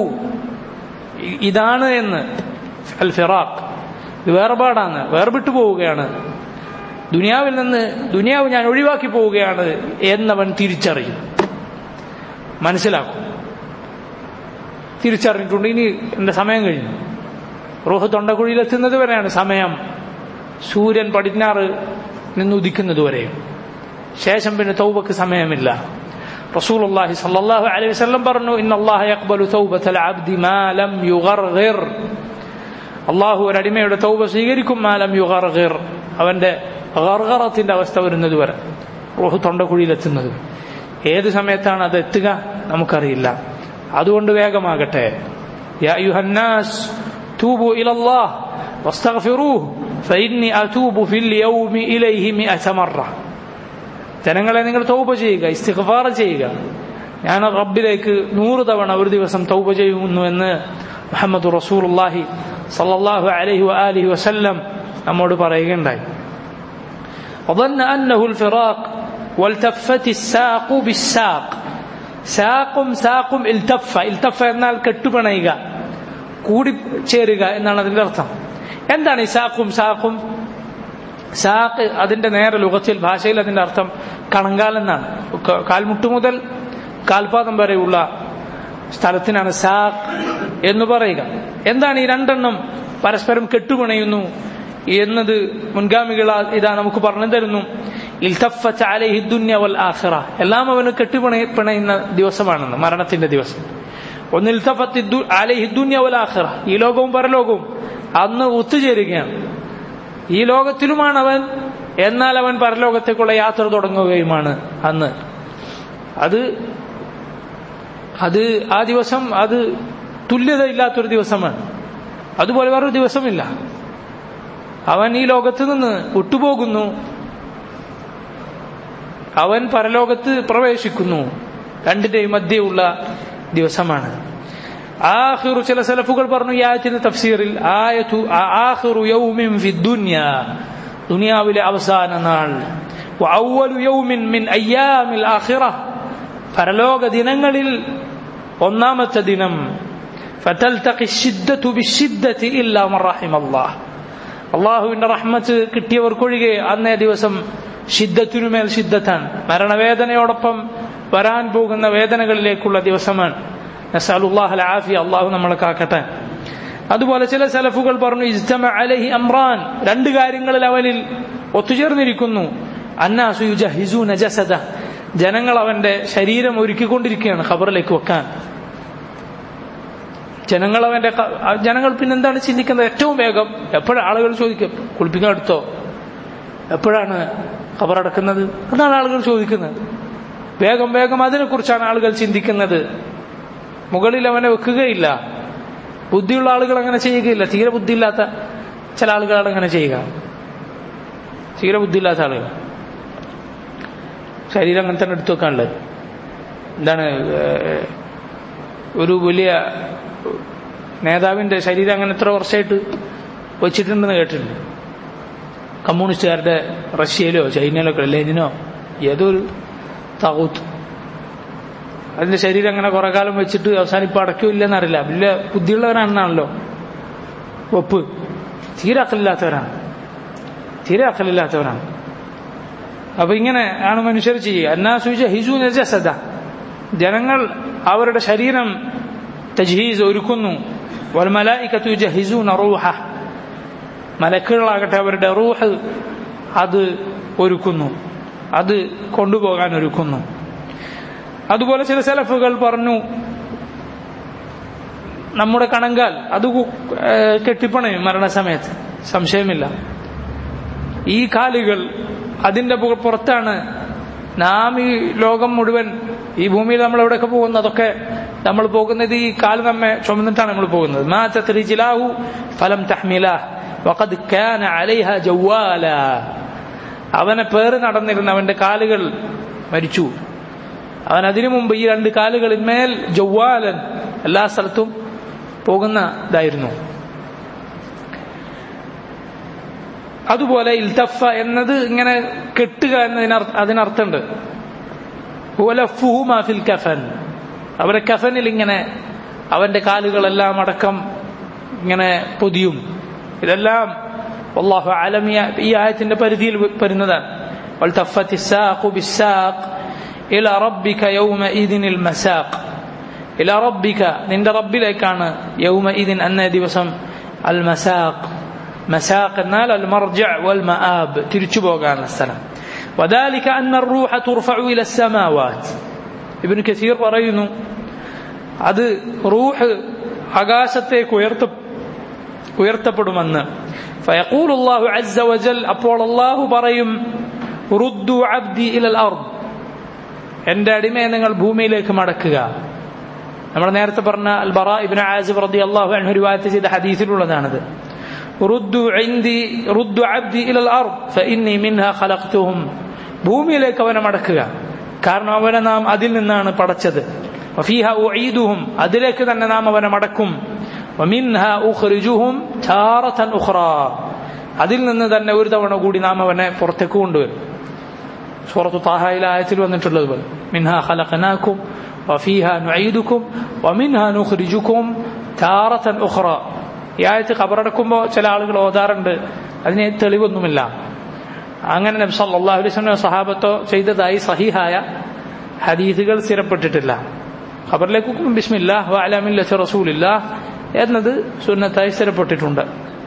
A: ഇതാണ് എന്ന്, അൽ ഫിറാഖ് വേർപാടാണ്, വേർവിട്ടു പോവുകയാണ്, ദുനിയാവിൽ നിന്ന് ദുനിയാവ് ഞാൻ ഒഴിവാക്കി പോവുകയാണ് എന്നവൻ തിരിച്ചറിയും, മനസ്സിലാക്കും. തിരിച്ചറിഞ്ഞിട്ടുണ്ട്, ഇനി എന്റെ സമയം കഴിഞ്ഞു. റൂഹ് തൊണ്ടക്കുഴിയിലെത്തുന്നത് വരെയാണ് സമയം, സൂര്യൻ പടിഞ്ഞാറ് നിന്ന് ഉദിക്കുന്നത് വരെയും. ശേഷം പിന്നെ തൗബക്ക് സമയമില്ല. റസൂലുള്ളാഹി സ്വല്ലല്ലാഹു അലൈഹി വസല്ലം പറഞ്ഞു, ഇന്നല്ലാഹ യഖ്ബലു തൗബത്തൽ അബ്ദി മാ ലം യുഗർഗിർ. അല്ലാഹു ഒരു അടിമയുടെ തൗബ സ്വീകരിക്കും, മാ ലം യുഗർഗിർ, അവന്റെ ഗർഗറത്തിന്റെ അവസ്ഥ വരുന്നത് വരെ, റൂഹ് തൊണ്ടക്കുഴിയിലെത്തുന്നത്. ഏത് സമയത്താണ് അത് എത്തുക നമുക്കറിയില്ല. അതുകൊണ്ട് വേഗമാകട്ടെ. യാ അയ്യുഹന്നാസ് തൂബു ഇലല്ലാഹ് വസ്തഗ്ഫിറൂഹു ഫഇന്നി അതൂബു ഫിൽ യൗമി ഇലൈഹി മിഅത മറ. ജനങ്ങളെ നിങ്ങൾ തൗബ ചെയ്യുക, ഇസ്തിഗ്ഫാർ ചെയ്യുക. ഞാൻ റബ്ബിലേക്ക് നൂറ് തവണ ഒരു ദിവസം തൗബ ചെയ്യുന്നു എന്ന് മുഹമ്മദ് റസൂലുള്ളാഹി സല്ലല്ലാഹു അലൈഹി വആലിഹി വസല്ലം നമ്മോട് പറയുകയുണ്ടായി. വദന്ന അന്നഹു അൽ ഫിറാഖ് വൽതഫത്തി الساق بالساق. സാഖും സാഖും ഇൽതഫ. ഇൽതഫ എന്നാൽ കെട്ടുപിണയുക, കൂടി ചേരുക എന്നാണ് അതിന്റെ അർത്ഥം. എന്താണ് ഈ സാഖും സാഖും? സാഖ് അതിന്റെ നേരെ ലുഗത്തിൽ ഭാഷയിൽ അതിന്റെ അർത്ഥം കണങ്കാൽ എന്നാണ്. കാൽമുട്ട് മുതൽ കാൽപാദം വരെയുള്ള സ്ഥലത്തിനാണ് സാഖ് എന്ന് പറയുക. എന്താണ് ഈ രണ്ടെണ്ണം പരസ്പരം കെട്ടുപിണയുന്നു എന്നത് മുൻഗാമികൾ ഇതാ നമുക്ക് പറഞ്ഞു തരുന്നു. ഇൽതഫത്ത് അലൈഹി ദുനിയ വൽ ആഖിറ, എല്ലാം അവന് കെട്ടുപിണ പിണയുന്ന ദിവസമാണെന്ന്, മരണത്തിന്റെ ദിവസം. ഒന്ന് ഇൽതഫത്ത് അലൈഹി ദുനിയ വൽ ആഖിറ, ഈ ലോകവും പരലോകവും അന്ന് ഒത്തുചേരുകയാണ്. ഈ ലോകത്തിലുമാണ് അവൻ, എന്നാൽ അവൻ പരലോകത്തേക്കുള്ള യാത്ര തുടങ്ങുകയുമാണ് അന്ന്. അത് അത് ആ ദിവസം അത് തുല്യതയില്ലാത്തൊരു ദിവസമാണ്. അതുപോലെ വേറൊരു ദിവസമില്ല. അവൻ ഈ ലോകത്ത് നിന്ന് വിട്ടുപോകുന്നു, അവൻ പരലോകത്ത് പ്രവേശിക്കുന്നു. രണ്ടിന്റെയും മധ്യയുള്ള ദിവസമാണ് ആഖിറു. ചില സലഫുകൾ പറഞ്ഞു ഈ ആയത്തിന്റെ തഫ്സീറിൽ, ആയതു ആഖിറു യൗമിൻ ഫിദ്ദുനിയ, ദുനിയാവിലെ അവസാന നാൾ. വഅവ്വലു യൗമിൻ മിൻ അയ്യാമിൽ ആഖിറ, പരലോക ദിനങ്ങളിൽ ഒന്നാമത്തെ ദിനം. ഫതൽതഖി ശിദ്ദതു ബിശിദ്ദതി ഇല്ലാ മൻ റഹിമല്ലാഹ്, അള്ളാഹുവിന്റെ റഹ്മത്ത് കിട്ടിയവർക്കൊഴികെ അന്നേ ദിവസം ശിദ്ദത്തിനുമേൽ ശിദ്ദത്താണ്, മരണവേദനയോടൊപ്പം വരാൻ പോകുന്ന വേദനകളിലേക്കുള്ള ദിവസമാണ്. നസ്അലുല്ലാഹൽ ആഫിയ, അള്ളാഹു നമ്മളെ കാക്കട്ടെ. അതുപോലെ ചില സലഫുകൾ പറഞ്ഞു, ഇജ്തമ അലൈഹി അംറാൻ, രണ്ട് കാര്യങ്ങളിൽ അവനിൽ ഒത്തുചേർന്നിരിക്കുന്നു. അന്നാസു യുജഹിസൂന ജസദ, ജനങ്ങൾ അവന്റെ ശരീരം ഒരുക്കിക്കൊണ്ടിരിക്കുകയാണ് ഖബറിലേക്ക് വെക്കാൻ. ജനങ്ങൾ അവന്റെ ജനങ്ങൾ പിന്നെന്താണ് ചിന്തിക്കുന്നത്? ഏറ്റവും വേഗം എപ്പോഴാണ് ആളുകൾ ചോദിക്കും, കുളിപ്പിക്കാൻ എടുത്തോ, എപ്പോഴാണ് ഖബറടക്കുന്നത് എന്നാണ് ആളുകൾ ചോദിക്കുന്നത്. വേഗം വേഗം അതിനെക്കുറിച്ചാണ് ആളുകൾ ചിന്തിക്കുന്നത്. മുകളിൽ അവനെ വെക്കുകയില്ല. ബുദ്ധിയുള്ള ആളുകൾ അങ്ങനെ ചെയ്യുകയില്ല. തീരെ ബുദ്ധിയില്ലാത്ത ചില ആളുകളാണ് അങ്ങനെ ചെയ്യുക. തീരെ ബുദ്ധിയില്ലാത്ത ആളുകൾ ശരീരം അങ്ങനെ തന്നെ എടുത്തു വെക്കാനുള്ളത്. എന്താണ്, ഒരു വലിയ നേതാവിന്റെ ശരീരം അങ്ങനെ എത്ര വർഷമായിട്ട് വെച്ചിട്ടുണ്ടെന്ന് കേട്ടിട്ടുണ്ട്. കമ്മ്യൂണിസ്റ്റുകാരുടെ റഷ്യയിലോ ചൈനയിലോ ലെനിനോ ഏതൊരു തകൂത്ത് അതിന്റെ ശരീരം അങ്ങനെ കുറെ കാലം വെച്ചിട്ട് അവസാനം ഇപ്പൊ അടയ്ക്കോ ഇല്ലെന്നറിയില്ല. വലിയ ബുദ്ധിയുള്ളവരാണെന്നാണല്ലോ ഒപ്പ്. തീരെ അക്കലില്ലാത്തവരാണ്, തീരെ അക്കലില്ലാത്തവരാണ്. അപ്പൊ ഇങ്ങനെ ആണ് മനുഷ്യർ ചെയ്യുക. അന്നാസു യജഹിസൂന ജസദ, ജനങ്ങൾ അവരുടെ ശരീരം തജ്ഹീസ് ഒരുക്കുന്നു. വൽ മലായികതു യജഹിസൂന റൂഹ, മലക്കുകളാകട്ടെ അവരുടെ റൂഹ് അത് ഒരുക്കുന്നു, അത് കൊണ്ടുപോകാൻ ഒരുക്കുന്നു. അതുപോലെ ചില സലഫുകൾ പറഞ്ഞു നമ്മുടെ കണങ്കാൽ അത് കെട്ടിപ്പണയും മരണസമയത്ത്, സംശയമില്ല. ഈ കാലുകൾ അതിന്റെ പുറത്താണ് നാം ഈ ലോകം മുഴുവൻ, ഈ ഭൂമിയിൽ നമ്മൾ എവിടെയൊക്കെ പോകുന്നത് അതൊക്കെ നമ്മൾ പോകുന്നത് ഈ കാല് നമ്മെ ചുമന്നിട്ടാണ് നമ്മൾ പോകുന്നത്. മാ തത്രിജിലാഹു ഫലം തഹ്മിലാഹ് വഖദ് കാന അലൈഹ ജവാല, അവനെ പേറ് നടന്നിരുന്ന അവന്റെ കാലുകൾ മരിച്ചു. അവൻ അതിനു മുമ്പ് ഈ രണ്ട് കാലുകളിന്മേൽ ജവാലൻ എല്ലാ സ്ഥലത്തും പോകുന്നതായിരുന്നു. അതുപോലെ ഇൽതഫ എന്നത് ഇങ്ങനെ കെട്ടുക എന്നതിന് അതിനർത്ഥമുണ്ട്. വലഫുഹുമാ ഫിൽ കഫൻ, അവരെ കഫനിൽ ഇങ്ങനെ അവന്റെ കാലുകളെല്ലാം അടക്കം ഇങ്ങനെ പൊതിയും. ഇതെല്ലാം വല്ലാഹു അലം ഈ ആയത്തിന്റെ പരിധിയിൽ വരുന്നതാണ്. വൽതഫത്തി സാഖു ബിസ്സാഖ് ഇലാ റബ്ബിക യൗമഇദിനിൽ മസാഖ്, ഇലാ റബ്ബിക നിന്റെ റബ്ബിലേക്കാണ്, യൗമഇദിൻ അന്നേ ദിവസം, അൽ മസാഖ്, മസാഖ് എന്നാൽ അൽ മർജഅ വൽ മആബ്, തിരിച്ചു പോകാനുള്ള സ്ഥലം. വദാലിക അന്ന റൂഹ തുർഫഉ ഇല സമാവാത്, ഇബ്നു കസീർ പറയുന്നു അത് റൂഹ് ആകാശത്തേക്ക് ഉയർത്ത ഉയർത്തപ്പെടുമെന്ന്. ഫയഖൂലു അല്ലാഹു അസ്സ വജൽ, അപ്പോൾ അല്ലാഹു പറയും റുദ്ദു അബ്ദി ഇലൽ അർദ്, എന്റെ അടിമയെ നിങ്ങൾ ഭൂമിയിലേക്ക് മടക്കുക. നമ്മൾ നേരത്തെ പറഞ്ഞ അൽ ബറാ ഇബ്നു ആസിബ് റളിയല്ലാഹു അൻഹു റിവായത്ത് ചെയ്ത ഹദീസിലുള്ളതാണിത്. റുദ്ദു ഇൻദി റുദ്ദു അബ്ദി ഇലൽ അർദ് ഫഇന്നി മിൻഹാ ഖലഖ്തുഹും, ഭൂമിയിലേക്ക് അവനെ മടക്കുക, കാരണം അവനെ നാം അതിൽ നിന്നാണ് പടച്ചത്. വഫീഹാ ഉഈദുഹും, അതിലേക്ക് തന്നെ നാം അവനെ മടക്കും. വമിൻഹാ ഉഖ്രിജുഹും താറതൻ ഉഖ്റാ, അതിൽ നിന്ന് തന്നെ ഒരു തവണ കൂടി നാം അവനെ പുറത്തേക്ക് കൊണ്ടുവരും. സൂറത്തു താഹയിലെ ആയത്തിൽ വന്നിട്ടുള്ളതുപോലെ മിൻഹാ ഖലഖനാകും വഫീഹാ നുഈദുകും വമിൻഹാ നുഖ്രിജുകും താറതൻ ഉഖ്റാ. ഈ ആയത്ത് ഖബറടക്കുമ്പോൾ ചില ആളുകൾ ഓതാറുണ്ട്, അതിന് തെളിവൊന്നുമില്ല. അങ്ങനെ നബി സല്ലല്ലാഹു അലൈഹി വസല്ലം സഹാബത്തോ ചെയ്തതായി സഹീഹായ ഹദീസുകൾ സ്ഥിരപ്പെട്ടിട്ടില്ല. ഖബറിലേക്ക് ബിസ്മില്ലാഹ് വഅലാ മില്ലത്തി റസൂലില്ലാഹ് എന്നത് സുന്നത്തായി സ്ഥിരപ്പെട്ടിട്ടുണ്ട്.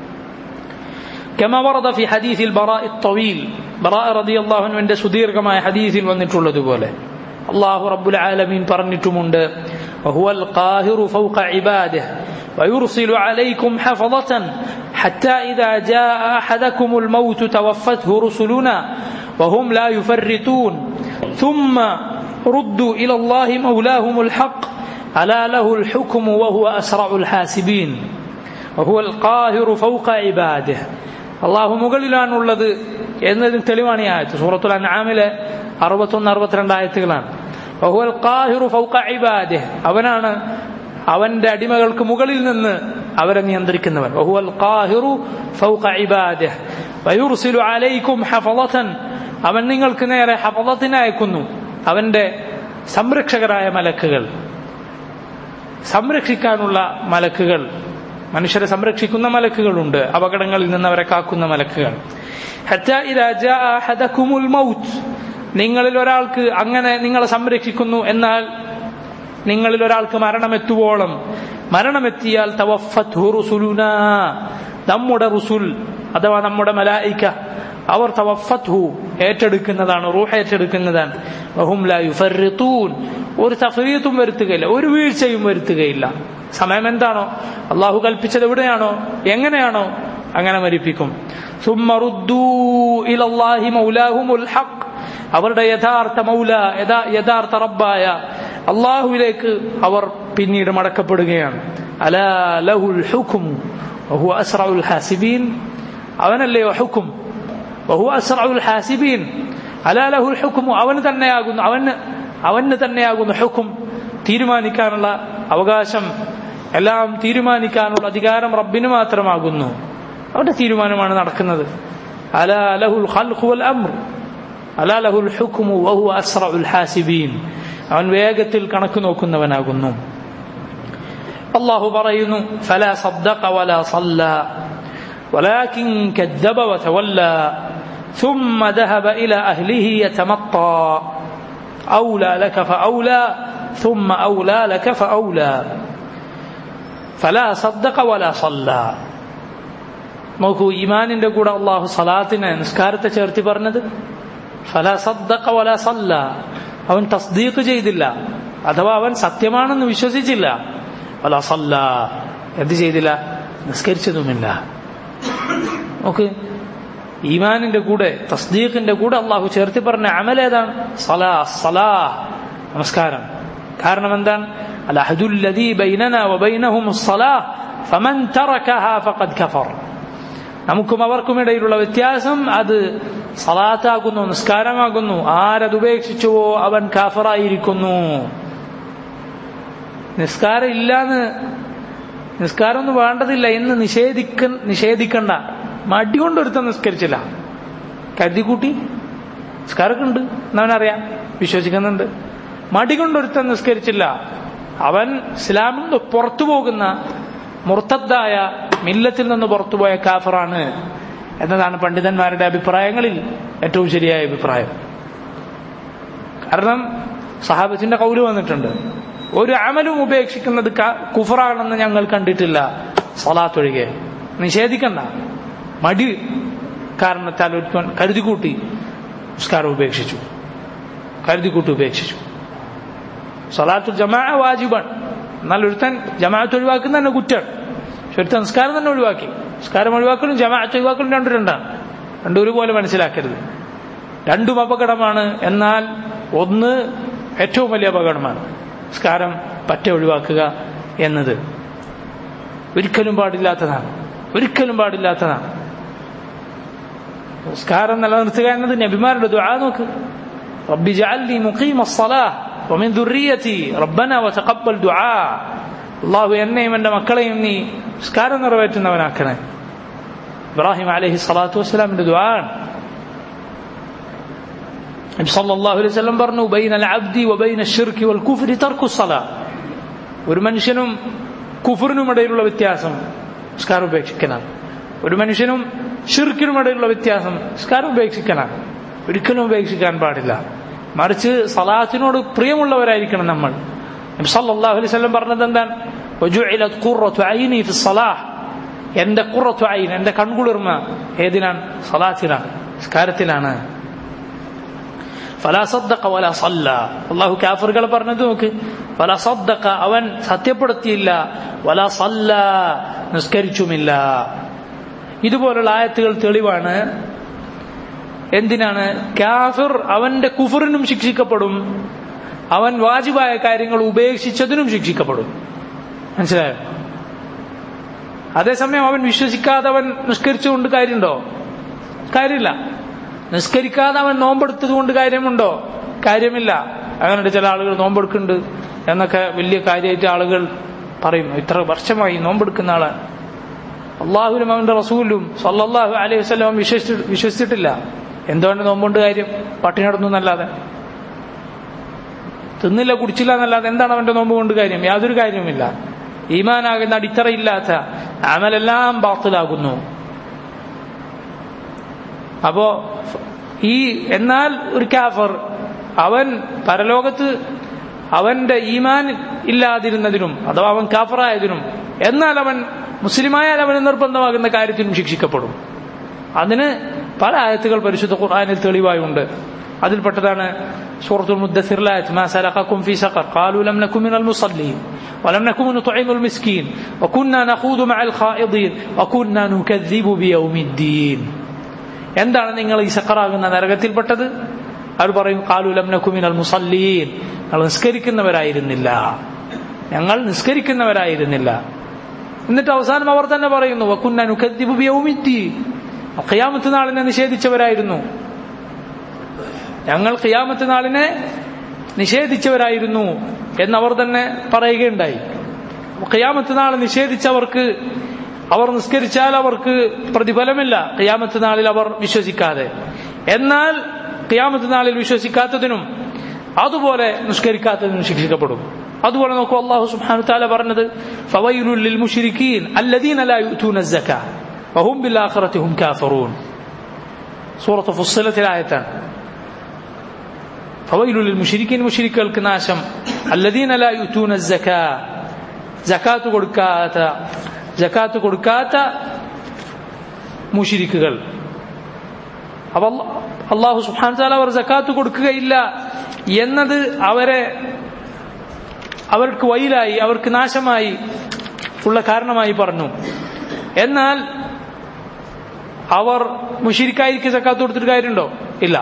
A: كما ورد في حديث البراء الطويل, براء رضي الله عنه ന്റെ സുദീർഘമായ ഹദീസിൽ വന്നിട്ടുള്ളതുപോലെ അല്ലാഹു റബ്ബുൽ ആലമീൻ പറഞ്ഞിട്ടുമുണ്ട്, وهو القاهر فوق عباده ويرسل عليكم حفظة حتى إذا جاء أحدكم الموت توفته رسلنا وهم لا يفرطون ثم ردوا إلى الله مولاهم الحق ألا له الحكم وهو أسرع الحاسبين وهو القاهر فوق عباده. അള്ളാഹു മുകളിലാണുള്ളത് എന്നതിന് തെളിവാണ് ഈ ആയത്ത്. സൂറത്തുൽ അൻആമിലെ അറുപത്തൊന്ന് അറുപത്തിരണ്ട് ആയത്തുകളാണ്. വഹുവൽ ഖാഹിറു ഫൗക ഇബാദിഹി, അവനാണ് അവന്റെ അടിമകൾക്ക് മുകളിൽ നിന്ന് അവരെ നിയന്ത്രിക്കുന്നവൻ. വഹുവൽ ഖാഹിറു ഫൗക ഇബാദിഹി വയുർസിലു അലൈക്കും ഹഫളതൻ, അവൻ നിങ്ങൾക്ക് നേരെ ഹഫളത്തിനെ അയക്കുന്നു, അവന്റെ സംരക്ഷകരായ മലക്കുകൾ, സംരക്ഷിക്കാനുള്ള മലക്കുകൾ, മനുഷ്യരെ സംരക്ഷിക്കുന്ന മലക്കുകളുണ്ട്, അപകടങ്ങളിൽ നിന്ന് അവരെ കാക്കുന്ന മലക്കുകൾ. ഹത്താ ഇദാ ജാഅ അഹദകുമുൽ മൗത്ത്, നിങ്ങളിൽ ഒരാൾക്ക് അങ്ങനെ നിങ്ങളെ സംരക്ഷിക്കുന്നു, എന്നാൽ നിങ്ങളിൽ ഒരാൾക്ക് മരണമെത്തുവോളം, മരണമെത്തിയാൽ തവഫത്ഹു റുസുലുനാ, നമ്മുടെ റുസുൽ അഥവാ നമ്മുടെ മലായിക അവർ തവഫത്ഹു ഏറ്റെടുക്കുന്നതാണ്, റൂഹ് ഏറ്റെടുക്കുന്നതാണ്. വഹും ലാ യുഫർറിതൂൻ, ഒരു തഫ്രീത്തും വരുത്തുകയില്ല, ഒരു വീഴ്ചയും വരുത്തുകയില്ല. സമയം എന്താണോ അള്ളാഹു കൽപ്പിച്ചത്, എവിടെയാണോ എങ്ങനെയാണോ അങ്ങനെ മരിപ്പിക്കും. സുമ്മ റുദ്ദൂ ഇലല്ലാഹി മൗലാഹുമുൽ ഹഖ്, അവരുടെ യഥാർത്ഥ മൗല യഥാർത്ഥ റബ്ബായ അള്ളാഹുവിലേക്ക് അവർ പിന്നീട് മടക്കപ്പെടുകയാണ്. അലാ ലഹുൽ ഹുക്മു വഹുവ അസ്റഉൽ ഹാസിബീൻ, അവനല്ലയോ ഹുക്ം, വഹുവ അസ്റഉൽ ഹാസിബീൻ, അലാ ലഹുൽ ഹുക്മു, അവന് തന്നെയാകുന്നു അവന് അവന് തന്നെയാകുന്നു ഹുക്ം, തീരുമാനിക്കാനുള്ള അവകാശം, എല്ലാം തീരുമാനിക്കാനുള്ള അധികാരം റബ്ബിന് മാത്രമാകുന്നു. അവന്റെ തീരുമാനമാണ് നടക്കുന്നത്. അലാ ലഹുൽ ഖൽഖു വൽ അംർ അലാ ലഹുൽ ഹുക്മു വഹുവ അസ്റഉൽ ഹാസിബീൻ, അവൻ വേഗത്തിൽ കണക്ക് നോക്കുന്നവനാകുന്നു. അല്ലാഹു പറയുന്നു ഫലാ സദ്ദഖ വലാ സല്ലാ വലാകിൻ കദ്ദബ വതവല്ലാ ثم ذهب إلى أهله يتمطى أولى لك فأولى ثم أولى لك فأولى فلا صدق ولا صلى. നോക്കൂ, ഈമാനിന്റെ കൂടെ അള്ളാഹു സലാത്തിനെ നിസ്കാരത്തെ ചേർത്തി പറഞ്ഞത്. ഫലാ സദ്ദഖ വലാ സല്ലാ, അവൻ തസ്ദീഖ് ചെയ്തില്ല, അഥവാ അവൻ സത്യമാണെന്ന് വിശ്വസിച്ചില്ല. വലാ സല്ലാ, എന്ത് ചെയ്തില്ല? നിസ്കരിച്ചതുമില്ല. നോക്ക്, ഈമാനിന്റെ കൂടെ തസ്ദീഖിന്റെ കൂടെ അള്ളാഹു ചേർത്തി പറഞ്ഞ അമൽ ഏതാണ്? സലാ സലാ നമസ്കാരം. കാരണം എന്താണ്? അൽ അഹ്ദുൽ ലദീ ബൈനനാ വബൈനഹുമുസ് സലാഹ് ഫമൻ തറകഹാ ഫഖദ് കഫർ. നമുക്കും അവർക്കും ഇടയിലുള്ള വ്യത്യാസം അത് സലാത്താകുന്നു, നിസ്കാരമാകുന്നു. ആരത് ഉപേക്ഷിച്ചുവോ അവൻ കാഫറായിരിക്കുന്നു. നിസ്കാരം ഇല്ലാന്ന് നിസ്കാരമൊന്നും വേണ്ടതില്ല എന്ന് നിഷേധിക്ക നിഷേധിക്കണ്ട. മടി കൊണ്ടൊരുത്തം നിസ്കരിച്ചില്ല, കരുതി കൂട്ടി നിസ്കാരമൊക്കെ ഉണ്ട് എന്നവനറിയാം, വിശ്വസിക്കുന്നുണ്ട്. മടി കൊണ്ടൊരുത്തം നിസ്കരിച്ചില്ല, അവൻ ഇസ്ലാമിൽ നിന്ന് പുറത്തു പോകുന്ന മുർത്തദ്ദായ മില്ലത്തിൽ നിന്ന് പുറത്തുപോയ കാഫറാണ് എന്നതാണ് പണ്ഡിതന്മാരുടെ അഭിപ്രായങ്ങളിൽ ഏറ്റവും ശരിയായ അഭിപ്രായം. കാരണം സഹാബത്തിന്റെ കൗല് വന്നിട്ടുണ്ട്, ഒരു അമലും ഉപേക്ഷിക്കുന്നത് കുഫറാണെന്ന് ഞങ്ങൾ കണ്ടിട്ടില്ല സ്വലാത്തൊഴികെ. നിഷേധിക്കണ്ട, മടി കാരണത്താൽ ഒരുത്തൻ കരുതിക്കൂട്ടി നിസ്കാരം ഉപേക്ഷിച്ചു, കരുതിക്കൂട്ടി ഉപേക്ഷിച്ചു. സ്വലാത്തുൽ ജമാഅ വാജിബാണ്, എന്നാൽ ഒരുത്തൻ ജമാഅത്ത് ഒഴിവാക്കുന്ന തന്നെ കുറ്റാണ്. പക്ഷെ ഒരുത്തൻ നിസ്കാരം തന്നെ ഒഴിവാക്കി. നിസ്കാരം ഒഴിവാക്കലും ജമാഅത്ത് ഒഴിവാക്കലും രണ്ടു രണ്ടാണ്, രണ്ടും ഒരുപോലെ മനസ്സിലാക്കരുത്. രണ്ടും അപകടമാണ്. എന്നാൽ ഒന്ന് ഏറ്റവും വലിയ അപകടമാണ്, നിസ്കാരം പറ്റ ഒഴിവാക്കുക എന്നത്. ഒരിക്കലും പാടില്ലാത്തതാണ്, ഒരിക്കലും പാടില്ലാത്തതാണ്. നിസ്കാരം നിലനിർത്തുക എന്നത് നബിമാരുടെ ദുആ നോക്ക്, റബ്ബി ജഅൽനി മുഖീമസ്സലാഹ് വമിൻ ദുർരിയതി റബ്ബനാ വതഖബ്ബൽ ദുആ. അല്ലാഹു എന്നെയും എൻ്റെ മക്കളെയും നീ നിസ്കാരം നിറവേറ്റുന്നവനാക്കണേ. ഇബ്രാഹിം അലൈഹി സ്വലാത്തു വസ്സലാമിന്റെ ദുആ. നബി സല്ലല്ലാഹു അലൈഹി വസല്ലം പറഞ്ഞു, ബൈനൽ അബ്ദി വബൈന ശിർകി വൽ കുഫ്രി തർക്കു സ്വലാ. ഒരു മനുഷ്യനും കുഫറിനും ഇടയിലുള്ള വ്യത്യാസം നിസ്കാരം ഉപേക്ഷിക്കലാണ്. ഒരു മനുഷ്യനും ശിർക്കിനും ഇടയിലുള്ള വ്യത്യാസം നിസ്കാരം ഉപേക്ഷിക്കലാണ്. ഒരിക്കലും ഉപേക്ഷിക്കാൻ പാടില്ല. മറിച്ച് സലാത്തിനോട് പ്രിയമുള്ളവരായിരിക്കണം നമ്മൾ. നബി സല്ലല്ലാഹു അലൈഹി വസല്ലം പറഞ്ഞത് എന്താണ്? വജുഇലത് ഖുറത്തു ഐനി ഫി സ്വലാഹ്. എന്റെ ഖുറത്തു ഐൻ, എന്റെ കൺകുളിർമ ഏതിനാണ്? സലാത്തിലാണ്, നിസ്കാരത്തിലാണ്. ഫലാ സദ്ദഖ വലാ സല്ലാ. അല്ലാഹു കാഫിറുകളെ പറഞ്ഞത് നോക്ക്, ഫലാ സദ്ദഖ, അവൻ സത്യപ്പെടുത്തിയില്ല, വലാ സല്ലാ, നിസ്കരിച്ചുമില്ല. ഇതുപോലുള്ള ആയത്തുകൾ തെളിവാണ്. എന്തിനാണ്? കാഫിർ അവന്റെ കുഫറിനും ശിക്ഷിക്കപ്പെടും, അവൻ വാജിബായ കാര്യങ്ങൾ ഉപേക്ഷിച്ചതിനും ശിക്ഷിക്കപ്പെടും. മനസ്സിലായോ? അതേസമയം അവൻ വിശ്വസിക്കാതെ അവൻ നിസ്കരിച്ചുകൊണ്ട് കാര്യമുണ്ടോ? കാര്യമില്ല. നിസ്കരിക്കാതെ അവൻ നോമ്പെടുത്തത് കൊണ്ട് കാര്യമുണ്ടോ? കാര്യമില്ല. അങ്ങനെ ചില ആളുകൾ നോമ്പെടുക്കുന്നുണ്ട് എന്നൊക്കെ വലിയ കാര്യമായിട്ട് ആളുകൾ പറയും. ഇത്ര വർഷമായി നോമ്പെടുക്കുന്ന ആളാണ്. അള്ളാഹുലും അവന്റെ റസൂലും സല്ലല്ലാഹു അലൈഹി വസല്ലം വിശ്വസിച്ച് വിശ്വസിച്ചിട്ടില്ല. എന്തുകൊണ്ട് നോമ്പുകൊണ്ട് കാര്യം? പട്ടിണി നടന്നു എന്നല്ലാതെ, തിന്നില്ല കുടിച്ചില്ല എന്നല്ലാതെ എന്താണ് അവന്റെ നോമ്പ് കൊണ്ട് കാര്യം? യാതൊരു കാര്യവുമില്ല. ഈമാനാകുന്ന അടിത്തറയില്ലാത്ത അമലെല്ലാം ബാത്തിലാകുന്നു. അപ്പോ ഈ എന്നാൽ ഒരു കാഫർ അവൻ പരലോകത്ത് അവന്റെ ഈമാൻ ഇല്ലാതിരുന്നതിനും അഥവാ അവൻ കാഫറായതിനും എന്നാൽ അവൻ മുസ്ലിമായാൽ അവന് നിർബന്ധമാകുന്ന കാര്യത്തിനും ശിക്ഷിക്കപ്പെടും. അതിന് പല ആയത്തുകൾ പരിശുദ്ധ ഖുർആനിൽ തെളിവായുണ്ട്. അതിൽപ്പെട്ടതാണ് സൂറത്തുൽ മുദ്ദസ്സിറിലെ ആയത്ത്, മാ സലഖകും ഫീ സഖർ ഖാലൂ ലം നകു മിനൽ മുസല്ലീൻ വലം നകു നുത്ഇമുൽ മിസ്കീൻ വകുന്നാ നഖൂദു മഅൽ ഖായിദീൻ വകുന്നാ നുകദ്ദിബു ബിയൗമിദ്ദീൻ. എന്താണ് നിങ്ങൾ ഈ സഖറാകുന്ന നരകത്തിൽപ്പെട്ടത്? അവർ പറയും, ഖാലൂ ലം നകു മിനൽ മുസല്ലീൻ, ഞങ്ങൾ നിസ്കരിക്കുന്നവരായിരുന്നില്ല, ഞങ്ങൾ നിസ്കരിക്കുന്നവരായിരുന്നില്ല. എന്നിട്ട് അവസാനം അവർ തന്നെ പറയുന്നു, വകുന്നാ നുകദ്ദിബു ബിയൗമിദ്ദീൻ, ഖിയാമത്ത് നാളിനെ നിഷേധിച്ചവരായിരുന്നു, ഞങ്ങൾ ഖിയാമത്ത് നാളിനെ നിഷേധിച്ചവരായിരുന്നു എന്നവർ തന്നെ പറയുകയുണ്ടായി. ഖിയാമത്ത് നാൾ നിഷേധിച്ചവർക്ക് അവർ നിസ്കരിച്ചാൽ അവർക്ക് പ്രതിഫലമില്ല ഖിയാമത്ത് നാളിൽ അവർ വിശ്വസിക്കാതെ. എന്നാൽ ഖിയാമത്ത് നാളിൽ വിശ്വസിക്കാത്തതിനും അതുപോലെ നിസ്കരിക്കാത്തതിന് ശിക്ഷിക്കപ്പെടും. അതുപോലെ നോക്കൂ, അല്ലാഹു സുബ്ഹാനഹു തആല പറഞ്ഞത് ഫവൈലുൽ ലിൽ മുശ്രിക്കീൻ അല്ലദീന ലാ യുഅ്തൂന അസ്സകാ വഹും ബിൽ ആഖിറതി ഹും കാഫിറൂൻ. സൂറത്ത് ഫുസ്സിലത്തിലെ ആയത്താണ്. ഫവൈലുൽ ലിൽ മുശ്രിക്കീൻ, മുശ്രിക്കുകൾക്ക് നാശം. അല്ലദീന ലാ യുഅ്തൂന അസ്സകാ, സകാത്ത് കൊടുക്കാത്ത സകാത്ത് കൊടുക്കാത്ത മുശ്രിക്കുകൾ. അപ്പോൾ അല്ലാഹു സുബ്ഹാനഹു തആല അവർ സകാത്ത് കൊടുക്കുകയില്ല എന്നത് അവരെ അവർക്ക് വയിലായി, അവർക്ക് നാശമായി ഉള്ള കാരണമായി പറഞ്ഞു. എന്നാൽ അവർ മുശ്രിക്കായിരിക്കെ സകാത്ത് കൊടുത്തിട്ട് കാര്യമുണ്ടോ? ഇല്ല.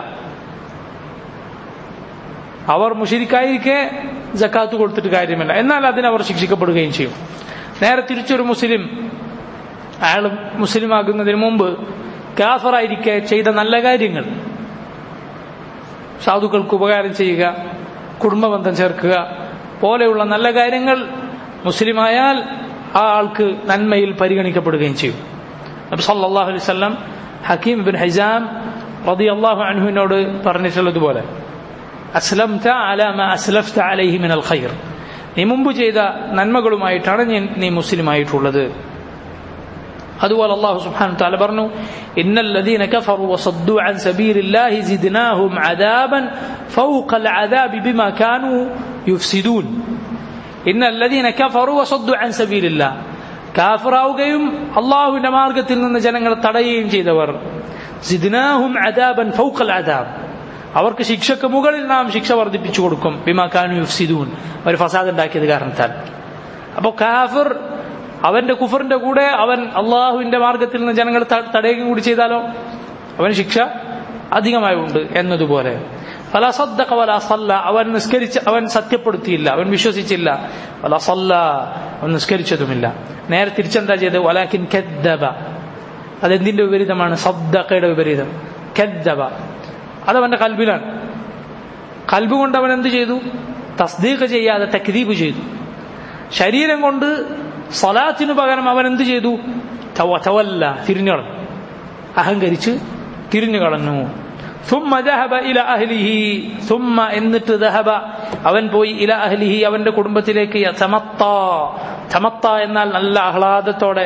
A: അവർ മുശ്രിക്കായിരിക്കെ സകാത്ത് കൊടുത്തിട്ട് കാര്യമില്ല. എന്നാൽ അതിനവർ ശിക്ഷിക്കപ്പെടുകയും ചെയ്യും. നേരെ തിരിച്ചൊരു മുസ്ലിം, അയാൾ മുസ്ലിം ആകുന്നതിന് മുമ്പ് കാഫറായിരിക്കെ ചെയ്ത നല്ല കാര്യങ്ങൾ, സാധുക്കൾക്ക് ഉപകാരം ചെയ്യുക, കുടുംബബന്ധം ചേർക്കുക പോലെയുള്ള നല്ല കാര്യങ്ങൾ മുസ്ലിമായാൽ ആ ആൾക്ക് നന്മയിൽ പരിഗണിക്കപ്പെടുകയും ചെയ്യും. നബി സല്ലല്ലാഹു അലൈഹി വസല്ലം ഹക്കീം ഇബ്നു ഹിസാം റളിയല്ലാഹു അൻഹുവിനോട് പറഞ്ഞിട്ടുള്ളതുപോലെ അസ്ലംത അലാ മാ അസ്ലഫ്ത അലൈഹി മിനൽ ഖൈർ, നീ മുമ്പ് ചെയ്ത നന്മകളുമായിട്ടാണ് നീ മുസ്ലിമായിട്ടുള്ളത്. അതുപോലെ അല്ലാഹു സുബ്ഹാനഹു വതആല പറഞ്ഞു ഇന്നൽ ലദീന കഫറു വസദ്ദു അൻ സബീലില്ലാഹി സിദ്നാഹും അദാബൻ ഫൗഖൽ അദാബി ബിമാ കാനൂ യുഫ്സിദൂൻ. ഇന്നൽ ലദീന കഫറു വസദ്ദു അൻ സബീലില്ലാഹ്, കാഫിറാവുകയും അല്ലാഹുവിന്റെ മാർഗ്ഗത്തിൽ നിന്ന് ജനങ്ങളെ തടയുകയും ചെയ്തവർ, സിദ്നാഹും അദാബൻ ഫൗഖൽ അദാബ്, അവർക്ക് ശിക്ഷക്ക് മുകളിൽ നാം ശിക്ഷ വർദ്ധിപ്പിച്ചു കൊടുക്കും. ബിമാ കാനൂ യുഫ്സിദൂൻ, അവർ ഫസാദ് ഉണ്ടാക്കിയത് കാരണത്താൽ. അപ്പോൾ കാഫിർ അവന്റെ കുഫറിന്റെ കൂടെ അവൻ അള്ളാഹുവിന്റെ മാർഗത്തിൽ നിന്ന് ജനങ്ങൾ തടയുകയും കൂടി ചെയ്താലോ അവന് ശിക്ഷ അധികമായി ഉണ്ട് എന്നതുപോലെ. ഫലാ സദ്ദഖ വലാ സല്ല, അവൻ നിസ്കരിച്ച് അവൻ സത്യപ്പെടുത്തിയില്ല, അവൻ വിശ്വസിച്ചില്ല. വലാ സല്ല, അവൻ നിസ്കരിച്ചതുമില്ല. നേരെ തിരിച്ചെന്താ ചെയ്തത്? വലാകിൻ കദ്ദബ, അതെന്തിന്റെ വിപരീതമാണ്? സദ്ദഖയുടെ വിപരീതം കദ്ദബ. അതവന്റെ കൽബിലാണ്. കൽബ് കൊണ്ട് അവൻ എന്ത് ചെയ്തു? തസ്ദീഖ് ചെയ്യാതെ തക്ദീബ് ചെയ്തു. ശരീരം കൊണ്ട് സലാത്തിനു പകരം അവൻ എന്ത് ചെയ്തു? തവല്ല, തിരിഞ്ഞു കളഞ്ഞു, അഹങ്കരിച്ച് തിരിഞ്ഞു കളഞ്ഞു. ثم ذهب الى اهله ثم എന്നിട്ട് ذهب, അവൻ പോയി, ഇല അഹ്ലിഹി, അവന്റെ കുടുംബത്തിലേക്ക്. യതമത്ത, തമത്ത എന്നാൽ നല്ല ആഹ്ലാദത്തോടെ,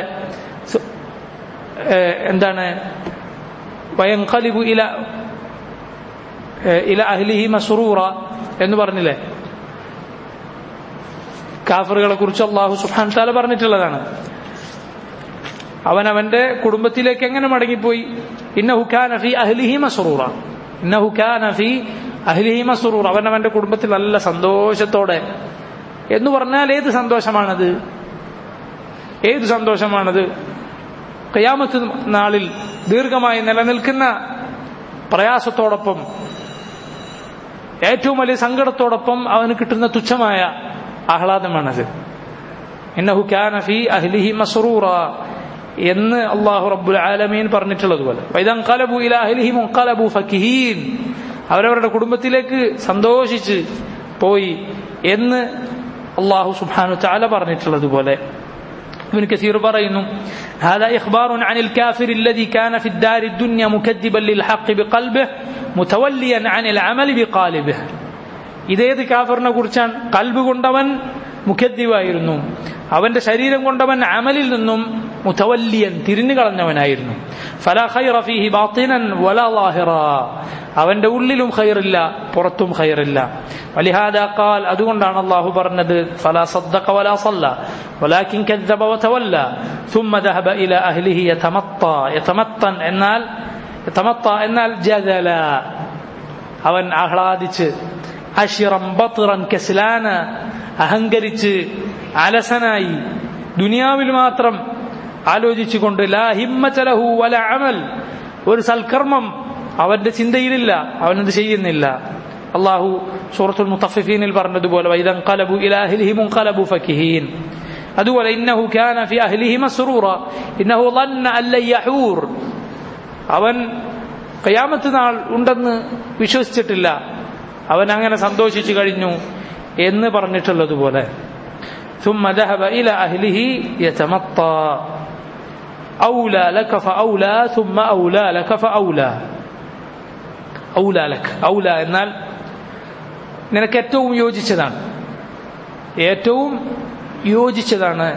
A: എന്താണ്? വയൻഖലിബു ഇല ഇല അഹ്ലിഹി മസ്റൂറ എന്ന് പറഞ്ഞില്ലേ? കാഫറുകളെ കുറിച്ച് അല്ലാഹു സുബ്ഹാനഹു വതആല പറഞ്ഞിട്ടുള്ളതാണ്. അവൻ അവന്റെ കുടുംബത്തിലേക്ക് എങ്ങനെ മടങ്ങിപ്പോയി? ഇന്നഹു കാന ഫീ അഹ്ലിഹി മസ്റൂറ, ഇന്നഹു കാന ഫീ അഹ്ലിഹി മസ്റൂറ, അവൻ അവന്റെ കുടുംബത്തിൽ നല്ല സന്തോഷത്തോടെ. എന്ന് പറഞ്ഞാൽ ഏത് സന്തോഷമാണത്? ഏത് സന്തോഷമാണത്? ഖിയാമത്ത് നാളിൽ ദീർഘമായി നിലനിൽക്കുന്ന പ്രയാസത്തോടൊപ്പം, ഏറ്റവും വലിയ സങ്കടത്തോടൊപ്പം അവന് കിട്ടുന്ന തുച്ഛമായ ആഹ്ലാദമാണത്. ഇന്നഹു കാന ഫീ അഹ്ലിഹി മസ്റൂറ എന്ന് അല്ലാഹു റബ്ബുൽ ആലമീൻ പറഞ്ഞിട്ടുള്ളതുപോലെ. വൈദൻഖലബു ഇലാ അഹ്ലിഹിം മുൻഖലബു ഫകിഹീൻ, അവരവരുടെ കുടുംബത്തിലേക്ക് സന്തോഷിച്ച് പോയി എന്ന് അല്ലാഹു സുബ്ഹാനഹു തആല പറഞ്ഞിട്ടുള്ളതുപോലെ. ഇബ്നു കസീർ പറയുന്നു هذا إخبار عن الكافر الذي كان في الدار الدنيا مكذبا للحق بقلبه متوليا عن العمل بقالبه. ഇതേത് കാഫിറിനെ കുറിച്ചാണ്? കൽബ് കൊണ്ടവൻ മുക്കദ്ദിബായിരുന്നു, അവന്റെ ശരീരം കൊണ്ടവൻ അമലിൽ നിന്നും മുതവല്ലിയൻ, തിരിഞ്ഞു കളഞ്ഞവനായിരുന്നു. ഫലാ ഖൈറ ഫീഹി ബാത്തിനൻ വലാ ളാഹിറാ, അവന്റെ ഉള്ളിലും ഖൈറില്ല, പുറത്തും ഖൈറില്ല. വലിഹാദാ ഖാൽ, അതുകൊണ്ടാണ് അല്ലാഹു പറഞ്ഞത് ഫലാ സദ്ദഖ വലാ സല്ല വലാകിൻ കദ്ദബ വതവല്ല ثم ذهب الى اهله يتمطى. യതമത്തൻ എന്നാൽ യതമത്ത എന്നാൽ ജദല, അവൻ ആഹ്ലാദിച്ച്, അശ്റം ബത്റൻ കസ്ലാന, അഹങ്കരിച്ച് അലസനായി, ദുനിയാവിൽ മാത്രം ആലോചിച്ചുകൊണ്ട്, ലാ ഹിമ്മത ലഹു വലാ അമൽ, ഒരു സൽക്കർമ്മം അവന്റെ ചിന്തയിലില്ല, അവനത് ചെയ്യുന്നില്ല. അല്ലാഹു സൂറത്തുൽ മുത്തഫിഫീനിൽ പറഞ്ഞതുപോലെ വൈദൻഖലബു ഇലാ അഹ്ലിഹിം മുൻഖലബു ഫകിഹീൻ. അതുപോലെ ഇന്നഹു കാന ഫീ അഹ്ലിഹി മസ്റൂറ ഇന്നഹു ളന്ന അൻ ലൻ യഹൂർ, അവൻ ഖിയാമത്ത് നാൾ ഉണ്ടെന്ന് വിശ്വസിച്ചിട്ടില്ല, അവൻ അങ്ങനെ സന്തോഷിച്ചു കഴിഞ്ഞു എന്ന് പറഞ്ഞിട്ടുള്ളതുപോലെ. ثم ذهب إلى أهله يتمطى أولى لك فأولى ثم أولى لك فأولى. أولى لك, أولى എന്നാൽ നിനക്ക് ഏറ്റവും യോജിച്ചതാണ്, ഏറ്റവും യോജിച്ചതാണ്.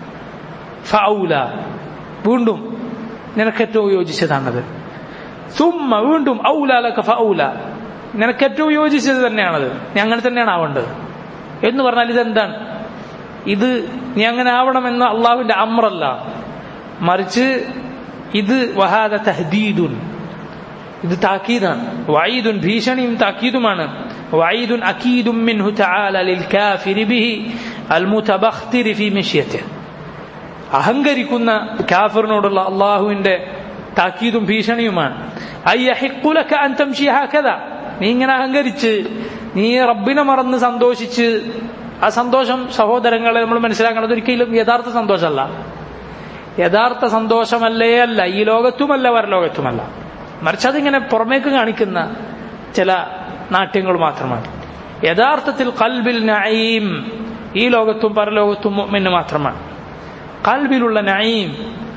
A: ഫഔല, വീണ്ടും നിനക്ക് ഏറ്റവും യോജിച്ചതാണത്. സുമ്മ, വീണ്ടും ഔല ലക ഫഔല, നിനക്ക് ഏറ്റവും യോജിച്ചത് തന്നെയാണത്, നീ അങ്ങനെ തന്നെയാണ് ആവേണ്ടത് എന്ന് പറഞ്ഞാൽ ഇതെന്താണ്? ഇത് നീ അങ്ങനെ ആവണമെന്ന് അള്ളാഹുവിന്റെ അമ്രല്ല, മറിച്ച് ഇത് വഹാദ തഹ്ദീദുൻ, ഇത് താക്കീദാണ്. വഈദുൻ, ഭീഷണിയും താക്കീദുമാണ്. വഈദുൻ അകീദുൻ മിൻഹു തആല ലിൽ കാഫിരി ബിഹി അൽ മുതബഖ്തിരി ഫീ മിശ്യതിഹി, അഹങ്കരിക്കുന്ന കാഫിറിനോടുള്ള അള്ളാഹുവിന്റെ താക്കീദും ഭീഷണിയുമാണ്. അയ്യഹിഖു ലക അൻ തംശി ഹകദ, നീ ഇങ്ങനെ അഹങ്കരിച്ച് നീ റബ്ബിനെ മറന്ന് സന്തോഷിച്ച്, ആ സന്തോഷം സഹോദരങ്ങളെ നമ്മൾ മനസ്സിലാക്കേണ്ടത് ഒരിക്കലും യഥാർത്ഥ സന്തോഷമല്ല. യഥാർത്ഥ സന്തോഷമല്ലേ അല്ല, ഈ ലോകത്തുമല്ല പരലോകത്തുമല്ല, മറിച്ച് അതിങ്ങനെ പുറമേക്ക് കാണിക്കുന്ന ചില നാട്യങ്ങൾ മാത്രമാണ്. യഥാർത്ഥത്തിൽ ഖൽബിൽ നഈം ഈ ലോകത്തും പരലോകത്തും മുഅ്മിന് മാത്രമാണ്. ഖൽബിലുള്ള നഈം,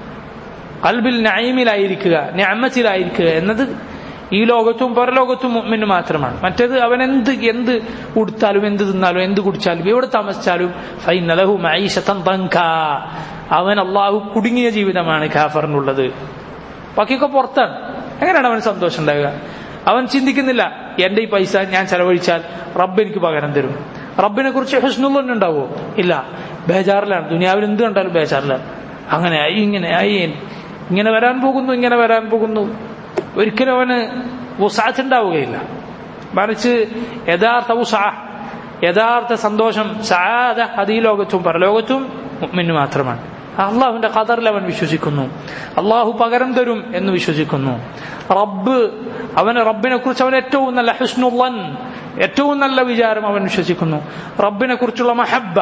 A: ഖൽബിൽ നഈമിലായിരിക്കുക, നിഅമത്തിലായിരിക്കുക എന്നത് ഈ ലോകത്തും പരലോകത്തും മുഅ്മിന് മാത്രമാണ്. മറ്റേത് അവൻ എന്ത് എന്ത് ഉടുത്താലും എന്ത് തിന്നാലും എന്ത് കുടിച്ചാലും എവിടെ താമസിച്ചാലും ഫഇന്ന ലഹു മഈശതൻ ദൻകാ, അവൻ അല്ലാഹു കുടുങ്ങിയ ജീവിതമാണ് കാഫറിനുള്ളത്. ബാക്കിയൊക്കെ പുറത്താണ്. എങ്ങനെയാണ് അവന് സന്തോഷം ഉണ്ടാവുക? അവൻ ചിന്തിക്കുന്നില്ല എന്റെ ഈ പൈസ ഞാൻ ചെലവഴിച്ചാൽ റബ്ബ് എനിക്ക് പകരം തരും. റബ്ബിനെ കുറിച്ച് ഹുസ്നുൽ ഉണ്ടാവോ? ഇല്ല, ബേജാറിലാണ്. ദുനിയാവിൽ എന്ത് കണ്ടാലും ബേജാറിലാണ്. അങ്ങനെ ആയി, ഇങ്ങനെ ആയി, ഇങ്ങനെ വരാൻ പോകുന്നു, ഇങ്ങനെ വരാൻ പോകുന്നു. ഒരിക്കലും അവന് വുസ്അത്ത് ഉണ്ടാവുകയില്ല. മറിച്ച് യഥാർത്ഥ വുസ്അ, യഥാർത്ഥ സന്തോഷം, സആദ അത് ഈ ലോകത്തും പരലോകത്തും മുഅ്മിന് മാത്രമാണ്. അള്ളാഹുവിന്റെ ഖദറിൽ അവൻ വിശ്വസിക്കുന്നു, അള്ളാഹു പകരം തരും എന്ന് വിശ്വസിക്കുന്നു. റബ്ബ്, അവന് റബ്ബിനെ കുറിച്ച് അവൻ ഏറ്റവും നല്ല ഹുസ്നുൽ, ഏറ്റവും നല്ല വിചാരം അവൻ വിശ്വസിക്കുന്നു. റബ്ബിനെ കുറിച്ചുള്ള മഹബ്ബ,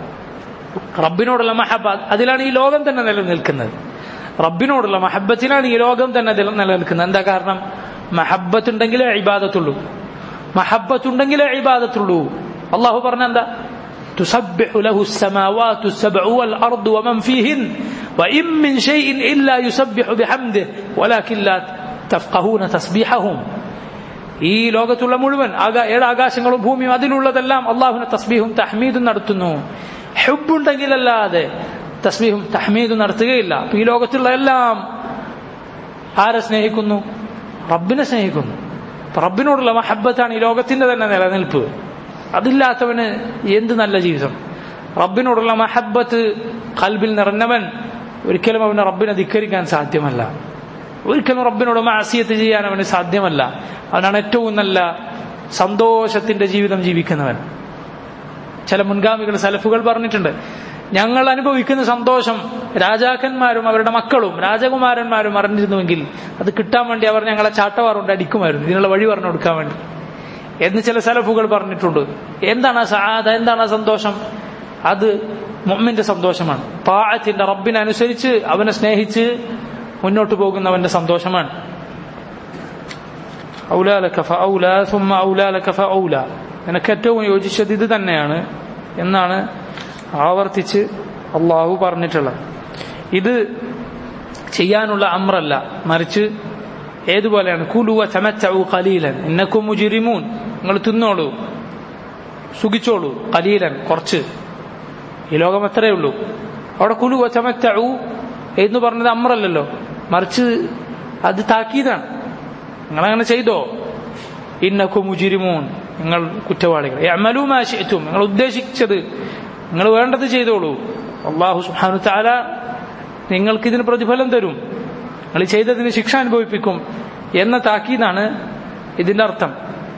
A: റബ്ബിനോടുള്ള മഹബ്ബ, അതിലാണ് ഈ ലോകം തന്നെ നിലനിൽക്കുന്നത്. റബ്ബിനോടുള്ള മഹബ്ബത്തിലാണ് ഈ ലോകം തന്നെ നിലനിൽക്കുന്നത്. എന്താ കാരണം? മഹബ്ബത്ത് ഉണ്ടെങ്കിലേ ഇബാദത്തുള്ളൂ, മഹബ്ബത്ത് ഉണ്ടെങ്കിലേ ഇബാദത്തുള്ളൂ. അള്ളാഹു പറഞ്ഞ എന്താ? تسبح له السماوات السبع والأرض ومن فيهن وإن من شيء إلا يسبح بحمده ولكن لا تفقهون تسبيحهم. ഈ ലോകത്തുള്ള മുഴുവൻ ഏഴ് ആകാശങ്ങളും ഭൂമിയും അതിലുള്ളതെല്ലാം അള്ളാഹുവിനെ തസ്ബീഹും തഹ്മീദും നടത്തുന്നു. ഹുബ്ബുണ്ടെങ്കിലല്ലാതെ തസ്ബീഹും തഹ്മീദും നടത്തുകയില്ല. ഈ ലോകത്തുള്ള എല്ലാം ആരെ സ്നേഹിക്കുന്നു? റബ്ബിനെ സ്നേഹിക്കുന്നു. റബ്ബിനോടുള്ള മഹബ്ബത്താണ് ഈ ലോകത്തിന്റെ തന്നെ നിലനിൽപ്പ്. അതില്ലാത്തവന് എന്ത് നല്ല ജീവിതം? റബ്ബിനോടുള്ള മഹബ്ബത്ത് ഖൽബിൽ നിറഞ്ഞവൻ ഒരിക്കലും അവന് റബ്ബിനെ ധിക്കരിക്കാൻ സാധ്യമല്ല, ഒരിക്കലും റബ്ബിനോട് മഅസിയത്ത് ചെയ്യാൻ അവന് സാധ്യമല്ല. അവനാണ് ഏറ്റവും നല്ല സന്തോഷത്തിന്റെ ജീവിതം ജീവിക്കുന്നവൻ. ചില മുൻഗാമികൾ സലഫുകൾ പറഞ്ഞിട്ടുണ്ട്, ഞങ്ങൾ അനുഭവിക്കുന്ന സന്തോഷം രാജാക്കന്മാരും അവരുടെ മക്കളും രാജകുമാരന്മാരും അറിഞ്ഞിരുന്നുവെങ്കിൽ അത് കിട്ടാൻ വേണ്ടി അവർ ഞങ്ങളെ ചാട്ടവാറുകൊണ്ട് അടിക്കുമായിരുന്നു, ഇതിനുള്ള വഴി പറഞ്ഞു കൊടുക്കാൻ വേണ്ടി എന്ന് ചില സലഫുകൾ പറഞ്ഞിട്ടുണ്ട്. എന്താണ് സആദ, എന്താണ് സന്തോഷം? അത് മുഅ്മിന്റെ സന്തോഷമാണ്. താഅത്തിന്റെ, റബ്ബിനെ അനുസരിച്ച് അവനെ സ്നേഹിച്ച് മുന്നോട്ട് പോകുന്നവന്റെ സന്തോഷമാണ്. ഔലാ ലക ഫഔലാ സുമ്മ ഔലാ ലക ഫഔലാ, നിനക്ക് ഏറ്റവും യോജിച്ചത് ഇത് തന്നെയാണ് എന്നാണ് ആവർത്തിച്ച് അള്ളാഹു പറഞ്ഞിട്ടുള്ളത്. ഇത് ചെയ്യാനുള്ള അമ്രല്ല, മറിച്ച് ഏതുപോലെയാണ്? കുലു വതമത്തഉ ഖലീലൻ ഇന്നകും മുജ്രിമൂൻ, നിങ്ങൾ തിന്നോളൂ, സുഖിച്ചോളൂ, ഖലീലൻ കുറച്ച്, ഈ ലോകം എത്രയേ ഉള്ളൂ. അവിടെ കുലു വതമത്തഉ എന്ന് പറഞ്ഞത് അമ്രല്ലല്ലോ, മറിച്ച് അത് താക്കീതാണ്. നിങ്ങളങ്ങനെ ചെയ്തോ, ഇന്നകും മുജ്രിമൂൻ, നിങ്ങൾ കുറ്റവാളികൾ. യഅമലൂ മാ ശിഅ്തും, നിങ്ങൾ ഉദ്ദേശിച്ചത്, നിങ്ങൾ വേണ്ടത് ചെയ്തോളൂ. അല്ലാഹു സുബ്ഹാനഹു തആല നിങ്ങൾക്ക് ഇതിന് പ്രതിഫലം തരും, നിങ്ങൾ ചെയ്തതിന് ശിക്ഷ അനുഭവിപ്പിക്കും എന്ന താക്കീതാണ് ഇതിന്റെ അർത്ഥം.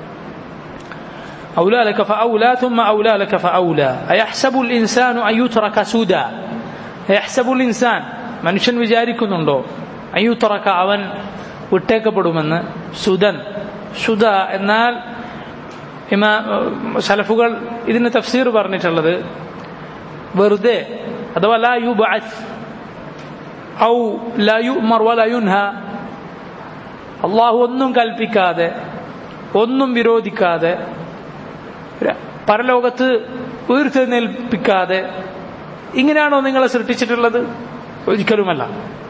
A: ഔലാ ലക ഫഔലാ ثم ഔലാ ലക ഫഔലാ അയഹ്സബുൽ ഇൻസാനു അൻ യുത്റക സുദാ, അയഹ്സബുൽ ഇൻസാൻ, മനുഷ്യൻ വിചാരിക്കുന്നുണ്ടോ, അൻ യുത്റക, അവൻ വിട്ടേക്കപ്പെടുമെന്ന്. സുദൻ, സുദ എന്നാൽ ഇമാ സലഫുകൾ ഇതിന് തഫ്സീർ പറഞ്ഞിട്ടുള്ളത് വെറുതെ അഥവാ ലാ യുബഅസ് ഔ ലാ യുഅ്മർ വലാ യുൻഹ, അല്ലാഹു ഒന്നും കൽപ്പിക്കാതെ ഒന്നും വിരോധിക്കാതെ പരലോകത്ത് ഉയർത്തെഴുന്നേൽപ്പിക്കാതെ ഇങ്ങനെയാണോ നിങ്ങളെ സൃഷ്ടിച്ചിട്ടുള്ളത്? ഒരിക്കലുമല്ല.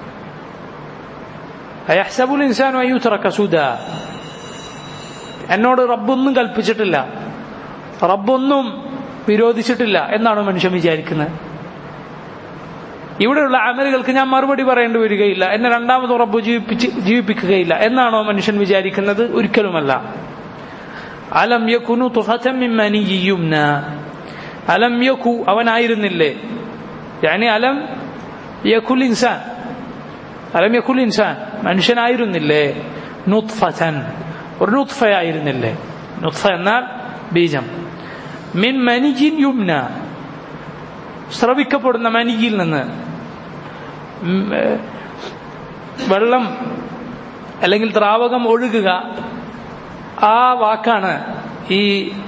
A: അയഹ്സബുൽ ഇൻസാനു അൻ യുത്റക സുദാ, എന്നോട് റബ്ബൊന്നും കൽപ്പിച്ചിട്ടില്ല, റബ്ബൊന്നും വിരോധിച്ചിട്ടില്ല എന്നാണ് മനുഷ്യൻ വിചാരിക്കുന്നത്. ഇവിടെയുള്ള അമലുകൾക്ക് ഞാൻ മറുപടി പറയേണ്ടി വരികയില്ല, എന്നെ രണ്ടാമത് റബ്ബ് ജീവിപ്പിച്ച് ജീവിപ്പിക്കുകയില്ല എന്നാണോ മനുഷ്യൻ വിചാരിക്കുന്നത്? ഒരിക്കലുമല്ല. അലം യകുനു തുഫതൻ മിൻ മനിയ്യിൻ യുംന, അലം യകു അവനായിരുന്നില്ലേ, യാനി അലം യകുൽ ഇൻസാൻ, അലം യകുൽ ഇൻസാൻ മനുഷ്യനായിരുന്നില്ലേ, നുത്ഫതൻ ഒരു നുത്ഫയായിരുന്നില്ലേ, നുത്ഫ എന്നാൽ ബീജം, മിൻ മനിയ്യിൻ യുംന സ്രവിക്കപ്പെടുന്ന മനിയിൽ നിന്ന്. വെള്ളം അല്ലെങ്കിൽ ദ്രാവകം ഒഴുകുക, ആ വാക്കാണ് ഈ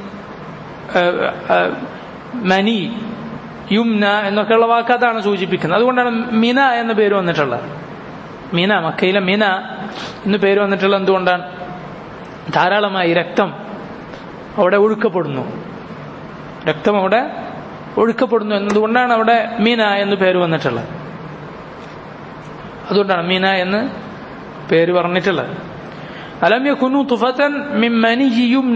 A: മനി യുംന എന്നൊക്കെയുള്ള വാക്ക് അതാണ് സൂചിപ്പിക്കുന്നത്. അതുകൊണ്ടാണ് മിന എന്ന പേര് വന്നിട്ടുള്ളത്. മിന, മക്കയിലെ മിന എന്ന് പേര് വന്നിട്ടുള്ളത് എന്തുകൊണ്ടാണ്? ധാരാളമായി രക്തം അവിടെ ഒഴുക്കപ്പെടുന്നു, രക്തം അവിടെ ഒഴുക്കപ്പെടുന്നു എന്നതുകൊണ്ടാണ് അവിടെ മീന എന്ന് പേര് വന്നിട്ടുള്ളത്. അതുകൊണ്ടാണ് മീന എന്ന് പേര് പറഞ്ഞിട്ടുള്ളത്. അലം യകുനു തുഫതൻ മിൻ മനിയ്യിൻ യുംന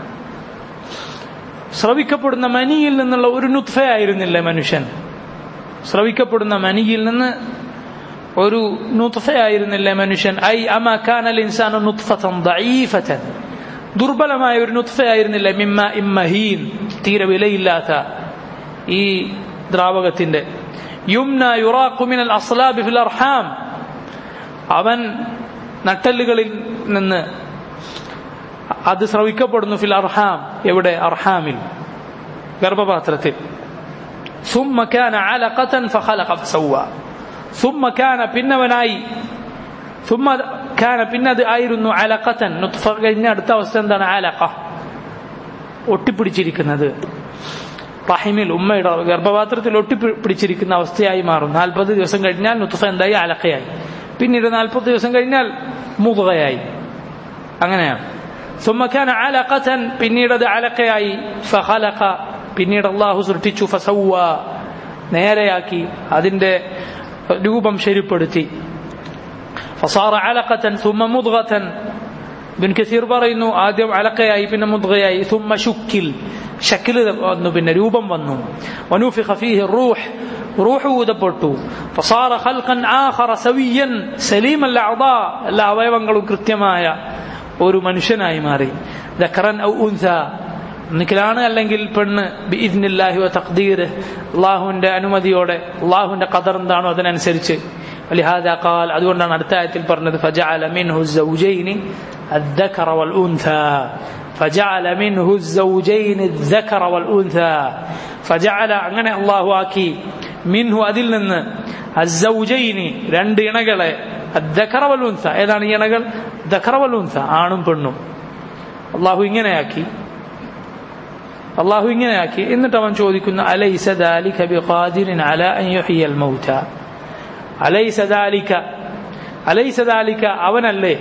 A: സ്രവിക്കപ്പെടുന്ന മനിയിൽ നിന്നുള്ള ഒരു നുത്ഫയായിരുന്നില്ലേ മനുഷ്യൻ, സ്രവിക്കപ്പെടുന്ന മനിയിൽ നിന്ന് ഒരു നുത്ഫയായിരുന്നില്ലേ മനുഷ്യൻ. ഐ അമാ കാനൽ ഇൻസാനു നുത്ഫതൻ ദഈഫതൻ ദുർബലമായ ഒരു നുത്ഫയായിരുന്നില്ല, മിമ്മ ഇമ്മഹീൻ തീരെ വിലയില്ലാത്ത ഈ ദ്രാവകത്തിന്റെ. യുംന യുറാഖു മിനൽ അസ്ലാബി ഫിൽ അർഹാം അവൻ നട്ടെല്ലുകളിൽ നിന്ന് അത് സ്രവിക്കപ്പെടുന്നു, ഫിൽ അർഹാം എവിടെ? അർഹാമിൽ, ഗർഭപാത്രത്തിൽ. ثم كان علقة فخلق فسوى ثم كان പിന്നവനായി ثم كان പിന്നത് ആയിരുന്നു علقة നുത്ഫ കഴിഞ്ഞ അടുത്ത അവസ്ഥ എന്താണ്? അലഖ ഒട്ടിപ്പിടിച്ചിരിക്കുന്നത്, റഹിമിൽ ഉമ്മയുടെ ഗർഭപാത്രത്തിൽ ഒട്ടിപ്പിടിച്ചിരിക്കുന്ന അവസ്ഥയായി മാറും. നാൽപ്പത് ദിവസം കഴിഞ്ഞാൽ നുത്ഫ എന്തായി? അലഖയായി. പിന്നീട് നാൽപ്പത് ദിവസം കഴിഞ്ഞാൽ മുദ്ഗയായി. അങ്ങനെയാണ്. ثم كان علقة പിന്നീട് അത് അലഖയായി. فخلق പിന്നീട് അല്ലാഹു സൃഷ്ടിച്ചു. فسوى നേരെയാക്കി, അതിന്റെ രൂപം ശരിപ്പെടുത്തി. فصار علقة ثم مضغة ഇബ്നു കസീർ പറയുന്നു ആദ്യം അലഖയായി പിന്നെ മുദ്ഗയായി. ثم شكل ശക്ൽ വന്നു, പിന്നെ രൂപം വന്നു. ونفخ فيه الروح റൂഹ് ഊതപ്പെട്ടു. فصار خلقا آخر سويا سليم الأعضاء എല്ലാ അവയവങ്ങളും കൃത്യമായ ഒരു മനുഷ്യനായി മാറി. ذكرا أو أنثى ഒന്നിക്കലാണ് അല്ലെങ്കിൽ പെണ്ണ്, ബിഇദ്നില്ലാഹി വതഖ്ദീരിഹി അല്ലാഹുവിന്റെ അനുമതിയോടെ, അല്ലാഹുവിന്റെ ഖദർ എന്താണോ അതിനനുസരിച്ച്. ولهذا قال അതുകൊണ്ടാണ് അടുത്ത ആയത്തിൽ പറഞ്ഞത് فجعل منه الزوجين الذكر والأنثى فجعل منه الزوجين الذكر والأنثى فجعل അങ്ങനെ അല്ലാഹു ആക്കി മിൻഹു അതിൽ നിന്ന് الزوجين രണ്ട് ഇണകളെ الذكر والأنثى ഏതാണ് ഈ ഇണകൾ? الذكر والأنثى ആണും പെണ്ണും. അല്ലാഹു ഇങ്ങനെയാക്കി, അല്ലാഹു ഇങ്ങനെയാക്കി. എന്നിട്ട് അവൻ ചോദിക്കുന്നു അലൈസ ദാലിക ബിഖാദിരിൻ അലാ അൻ യുഹ്യിയൽ മൗത അലൈസ ദാലിക അലൈസ ദാലിക അവനല്ലേ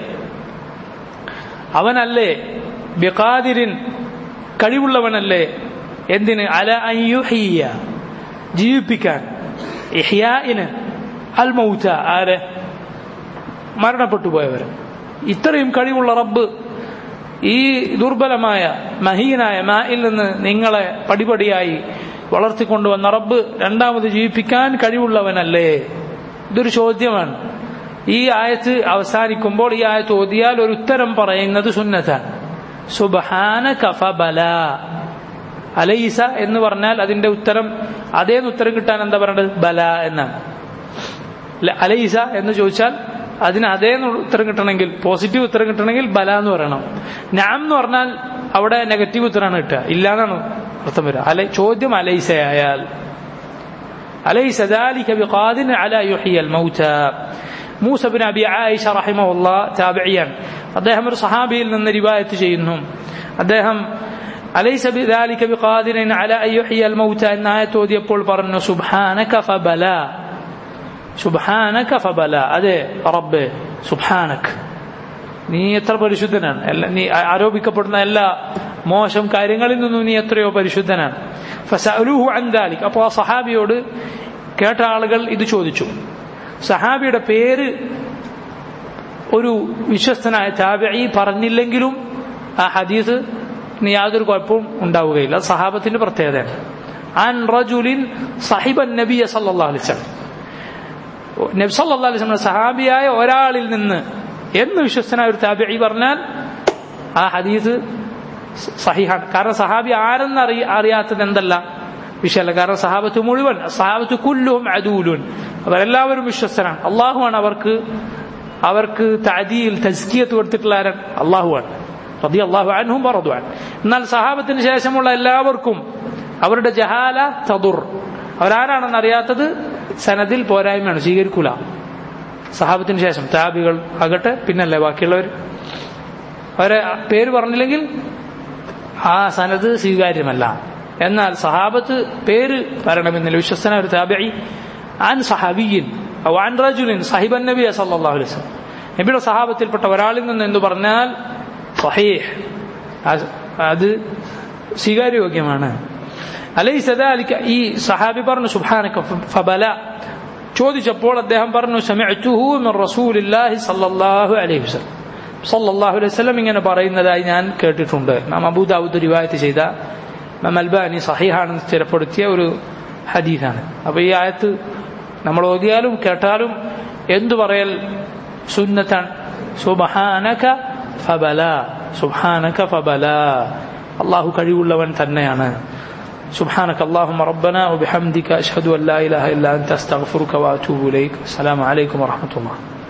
A: അവനല്ലേ ബിഖാദിരിൻ കഴിവുള്ളവനല്ലേ എന്തിന്? അലാ അൻ യുഹ്യിയ ജീവിപ്പിക്കാൻ, ഇഹ്യാഇന്, അൽ മൗത ആരെ? മരണപ്പെട്ടു പോയവർ. ഇത്രയും കഴിവുള്ള റബ്ബ് ഈ ദുർബലമായ മഹീനായ മായിൽ നിന്ന് നിങ്ങളെ പടിപടിയായി വളർത്തിക്കൊണ്ടുവന്ന റബ്ബ് രണ്ടാമത് ജീവിപ്പിക്കാൻ കഴിവുള്ളവനല്ലേ? ഇതൊരു ചോദ്യമാണ്. ഈ ആയത്ത് അവസാനിക്കുമ്പോൾ ഈ ആയത്ത് ഓതിയാൽ ഒരു ഉത്തരം പറയുന്നത് സുന്നത്താണ്. സുബ്ഹാനക ഫബലാ അലൈസ എന്ന് പറഞ്ഞാൽ അതിന്റെ ഉത്തരം അതേന്ന് ഉത്തരം കിട്ടാൻ എന്താ പറയേണ്ടത്? ബല എന്നാണ്. അലൈസ എന്ന് ചോദിച്ചാൽ അതിന് അതേന്ന് ഉത്തരം കിട്ടണമെങ്കിൽ, പോസിറ്റീവ് ഉത്തരം കിട്ടണമെങ്കിൽ ബല എന്ന് പറയണം. നാം എന്ന് പറഞ്ഞാൽ അവിടെ നെഗറ്റീവ് ഉത്തരമാണ് കിട്ടുക, ഇല്ലാന്നാണ് അർത്ഥം വരിക. അല്ലെ ചോദ്യം അലൈസയായാൽ അലൈസ ദാലിക ബിഖാദിരിൻ അലാ യുഹ്യിയൽ മൗത. മൂസ ഇബ്നു അബി ആയിഷ റഹിമഹുല്ലാഹ് താബിഇയാണ്, അദ്ദേഹം ഒരു സഹാബിയിൽ നിന്ന് റിവായത്ത് ചെയ്യുന്നു. അദ്ദേഹം അലൈസ ദാലിക ബിഖാദിരിൻ അലാ അൻ യുഹ്യിയൽ മൗത എന്ന ആയത്ത് ഓതിയപ്പോൾ പറഞ്ഞു സുബ്ഹാനക ഫബലാ സുബ്ഹാനക ഫബലാ. അതെ റബ്ബേ, സുബ്ഹാനക നീ എത്ര പരിശുദ്ധനാണ്, നീ ആരോപിക്കപ്പെടുന്ന എല്ലാ മോശം കാര്യങ്ങളിൽ നിന്നും നീ എത്രയോ പരിശുദ്ധനാണ്. ഫസഅലൂഹു അൻ ദാലിക അപ്പോൾ ആ സഹാബിയോട് കേട്ട ആളുകൾ ഇത് ചോദിച്ചു. സഹാബിയുടെ പേര് ഒരു വിശ്വസ്തനായ താബിഈ പറഞ്ഞില്ലെങ്കിലും ആ ഹദീസ് ഇനി യാതൊരു കുഴപ്പവും ഉണ്ടാവുകയില്ല. സഹാബത്തിന്റെ പ്രത്യേകതയാണ്. അൻ റജുലിൻ സഹിബൻ നബിയ സല്ലല്ലാഹു അലൈഹി വസല്ലം, നബി സല്ലല്ലാഹു അലൈഹി വസല്ലം സഹാബിയായ ഒരാളിൽ നിന്ന് എന്ന് വിശ്വസ്തനായ ഒരു താബിഈ പറഞ്ഞാൽ ആ ഹദീസ് സഹിഹാണ്. കാരണം സഹാബി ആരെന്ന് അറിയ അറിയാത്തത് എന്തല്ല വിഷയമല്ല. കാരണം സഹാബത്ത് മുഴുവൻ, സഹാബത്ത് കുല്ലുഹും അദൂലുൻ, അവരെല്ലാവരും വിശ്വസ്തരാണ്. അള്ളാഹുവാണ് അവർക്ക് അവർക്ക് തഅദീൽ തസ്കിയത്ത് കൊടുത്തിട്ടുള്ള ആരാണ്? അള്ളാഹുവാണ്. റളിയല്ലാഹു അൻഹും വറദു അൻ. എന്നാൽ സഹാബത്തിന് ശേഷമുള്ള എല്ലാവർക്കും അവരുടെ ജഹാല തദുർ, അവരാരാണെന്ന് അറിയാത്തത് സനദിൽ പോരായ്മയാണ്, സ്വീകരിക്കൂല. സഹാബത്തിന് ശേഷം താബികൾ ആകട്ടെ പിന്നല്ലേ ബാക്കിയുള്ളവർ, അവരെ പേര് പറഞ്ഞില്ലെങ്കിൽ ആ സനദ് സ്വീകാര്യമല്ല. എന്നാൽ സഹാബത്ത് പേര് പറയണമെന്നില്ല. വിശ്വസ്തനായ ഒരു താബിഈ അൻ സഹാബിയിൻ ഔ അൻ റജുലിൻ സഹിബൻ നബിയ സല്ലല്ലാഹു അലൈഹി വസല്ലം, നബിയുടെ സഹാബത്തിൽപ്പെട്ട ഒരാളിൽ നിന്ന് എന്ന് പറഞ്ഞാൽ സഹീഹ്, അത് സ്വീകാര്യോഗ്യമാണ്. അലൈസ ദാലിക, ഈ സഹാബി പറഞ്ഞു സുബ്ഹാനക ഫബല, ചോദിച്ചപ്പോൾ അദ്ദേഹം പറഞ്ഞു സമിഅ്തുഹു മിൻ റസൂലില്ലാഹി സല്ലല്ലാഹു അലൈഹി വസല്ലം, സല്ലല്ലാഹു അലൈഹി വസല്ലം ഇങ്ങനെ പറയുന്നതായി ഞാൻ കേട്ടിട്ടുണ്ട്. നാം അബൂ ദാവൂദ് റിവായത്ത് ചെയ്ത, ഇമാം അൽബാനി സഹീഹാണെന്ന് സ്ഥിരപ്പെടുത്തിയ ഒരു ഹദീസാണ്. അപ്പൊ ഈ ആയത്ത് നമ്മൾ ഓതിയാലും കേട്ടാലും എന്തു പറയൽ സുന്നത്താണ്. സുബ്ഹാനക ഫബല, സുബ്ഹാനക ഫബല, അല്ലാഹു കഴിവുള്ളവൻ തന്നെയാണ്. سبحانك اللهم ربنا وبحمدك أشهد أن لا إله إلا أنت أستغفرك وأتوب إليك. السلام عليكم ورحمة الله.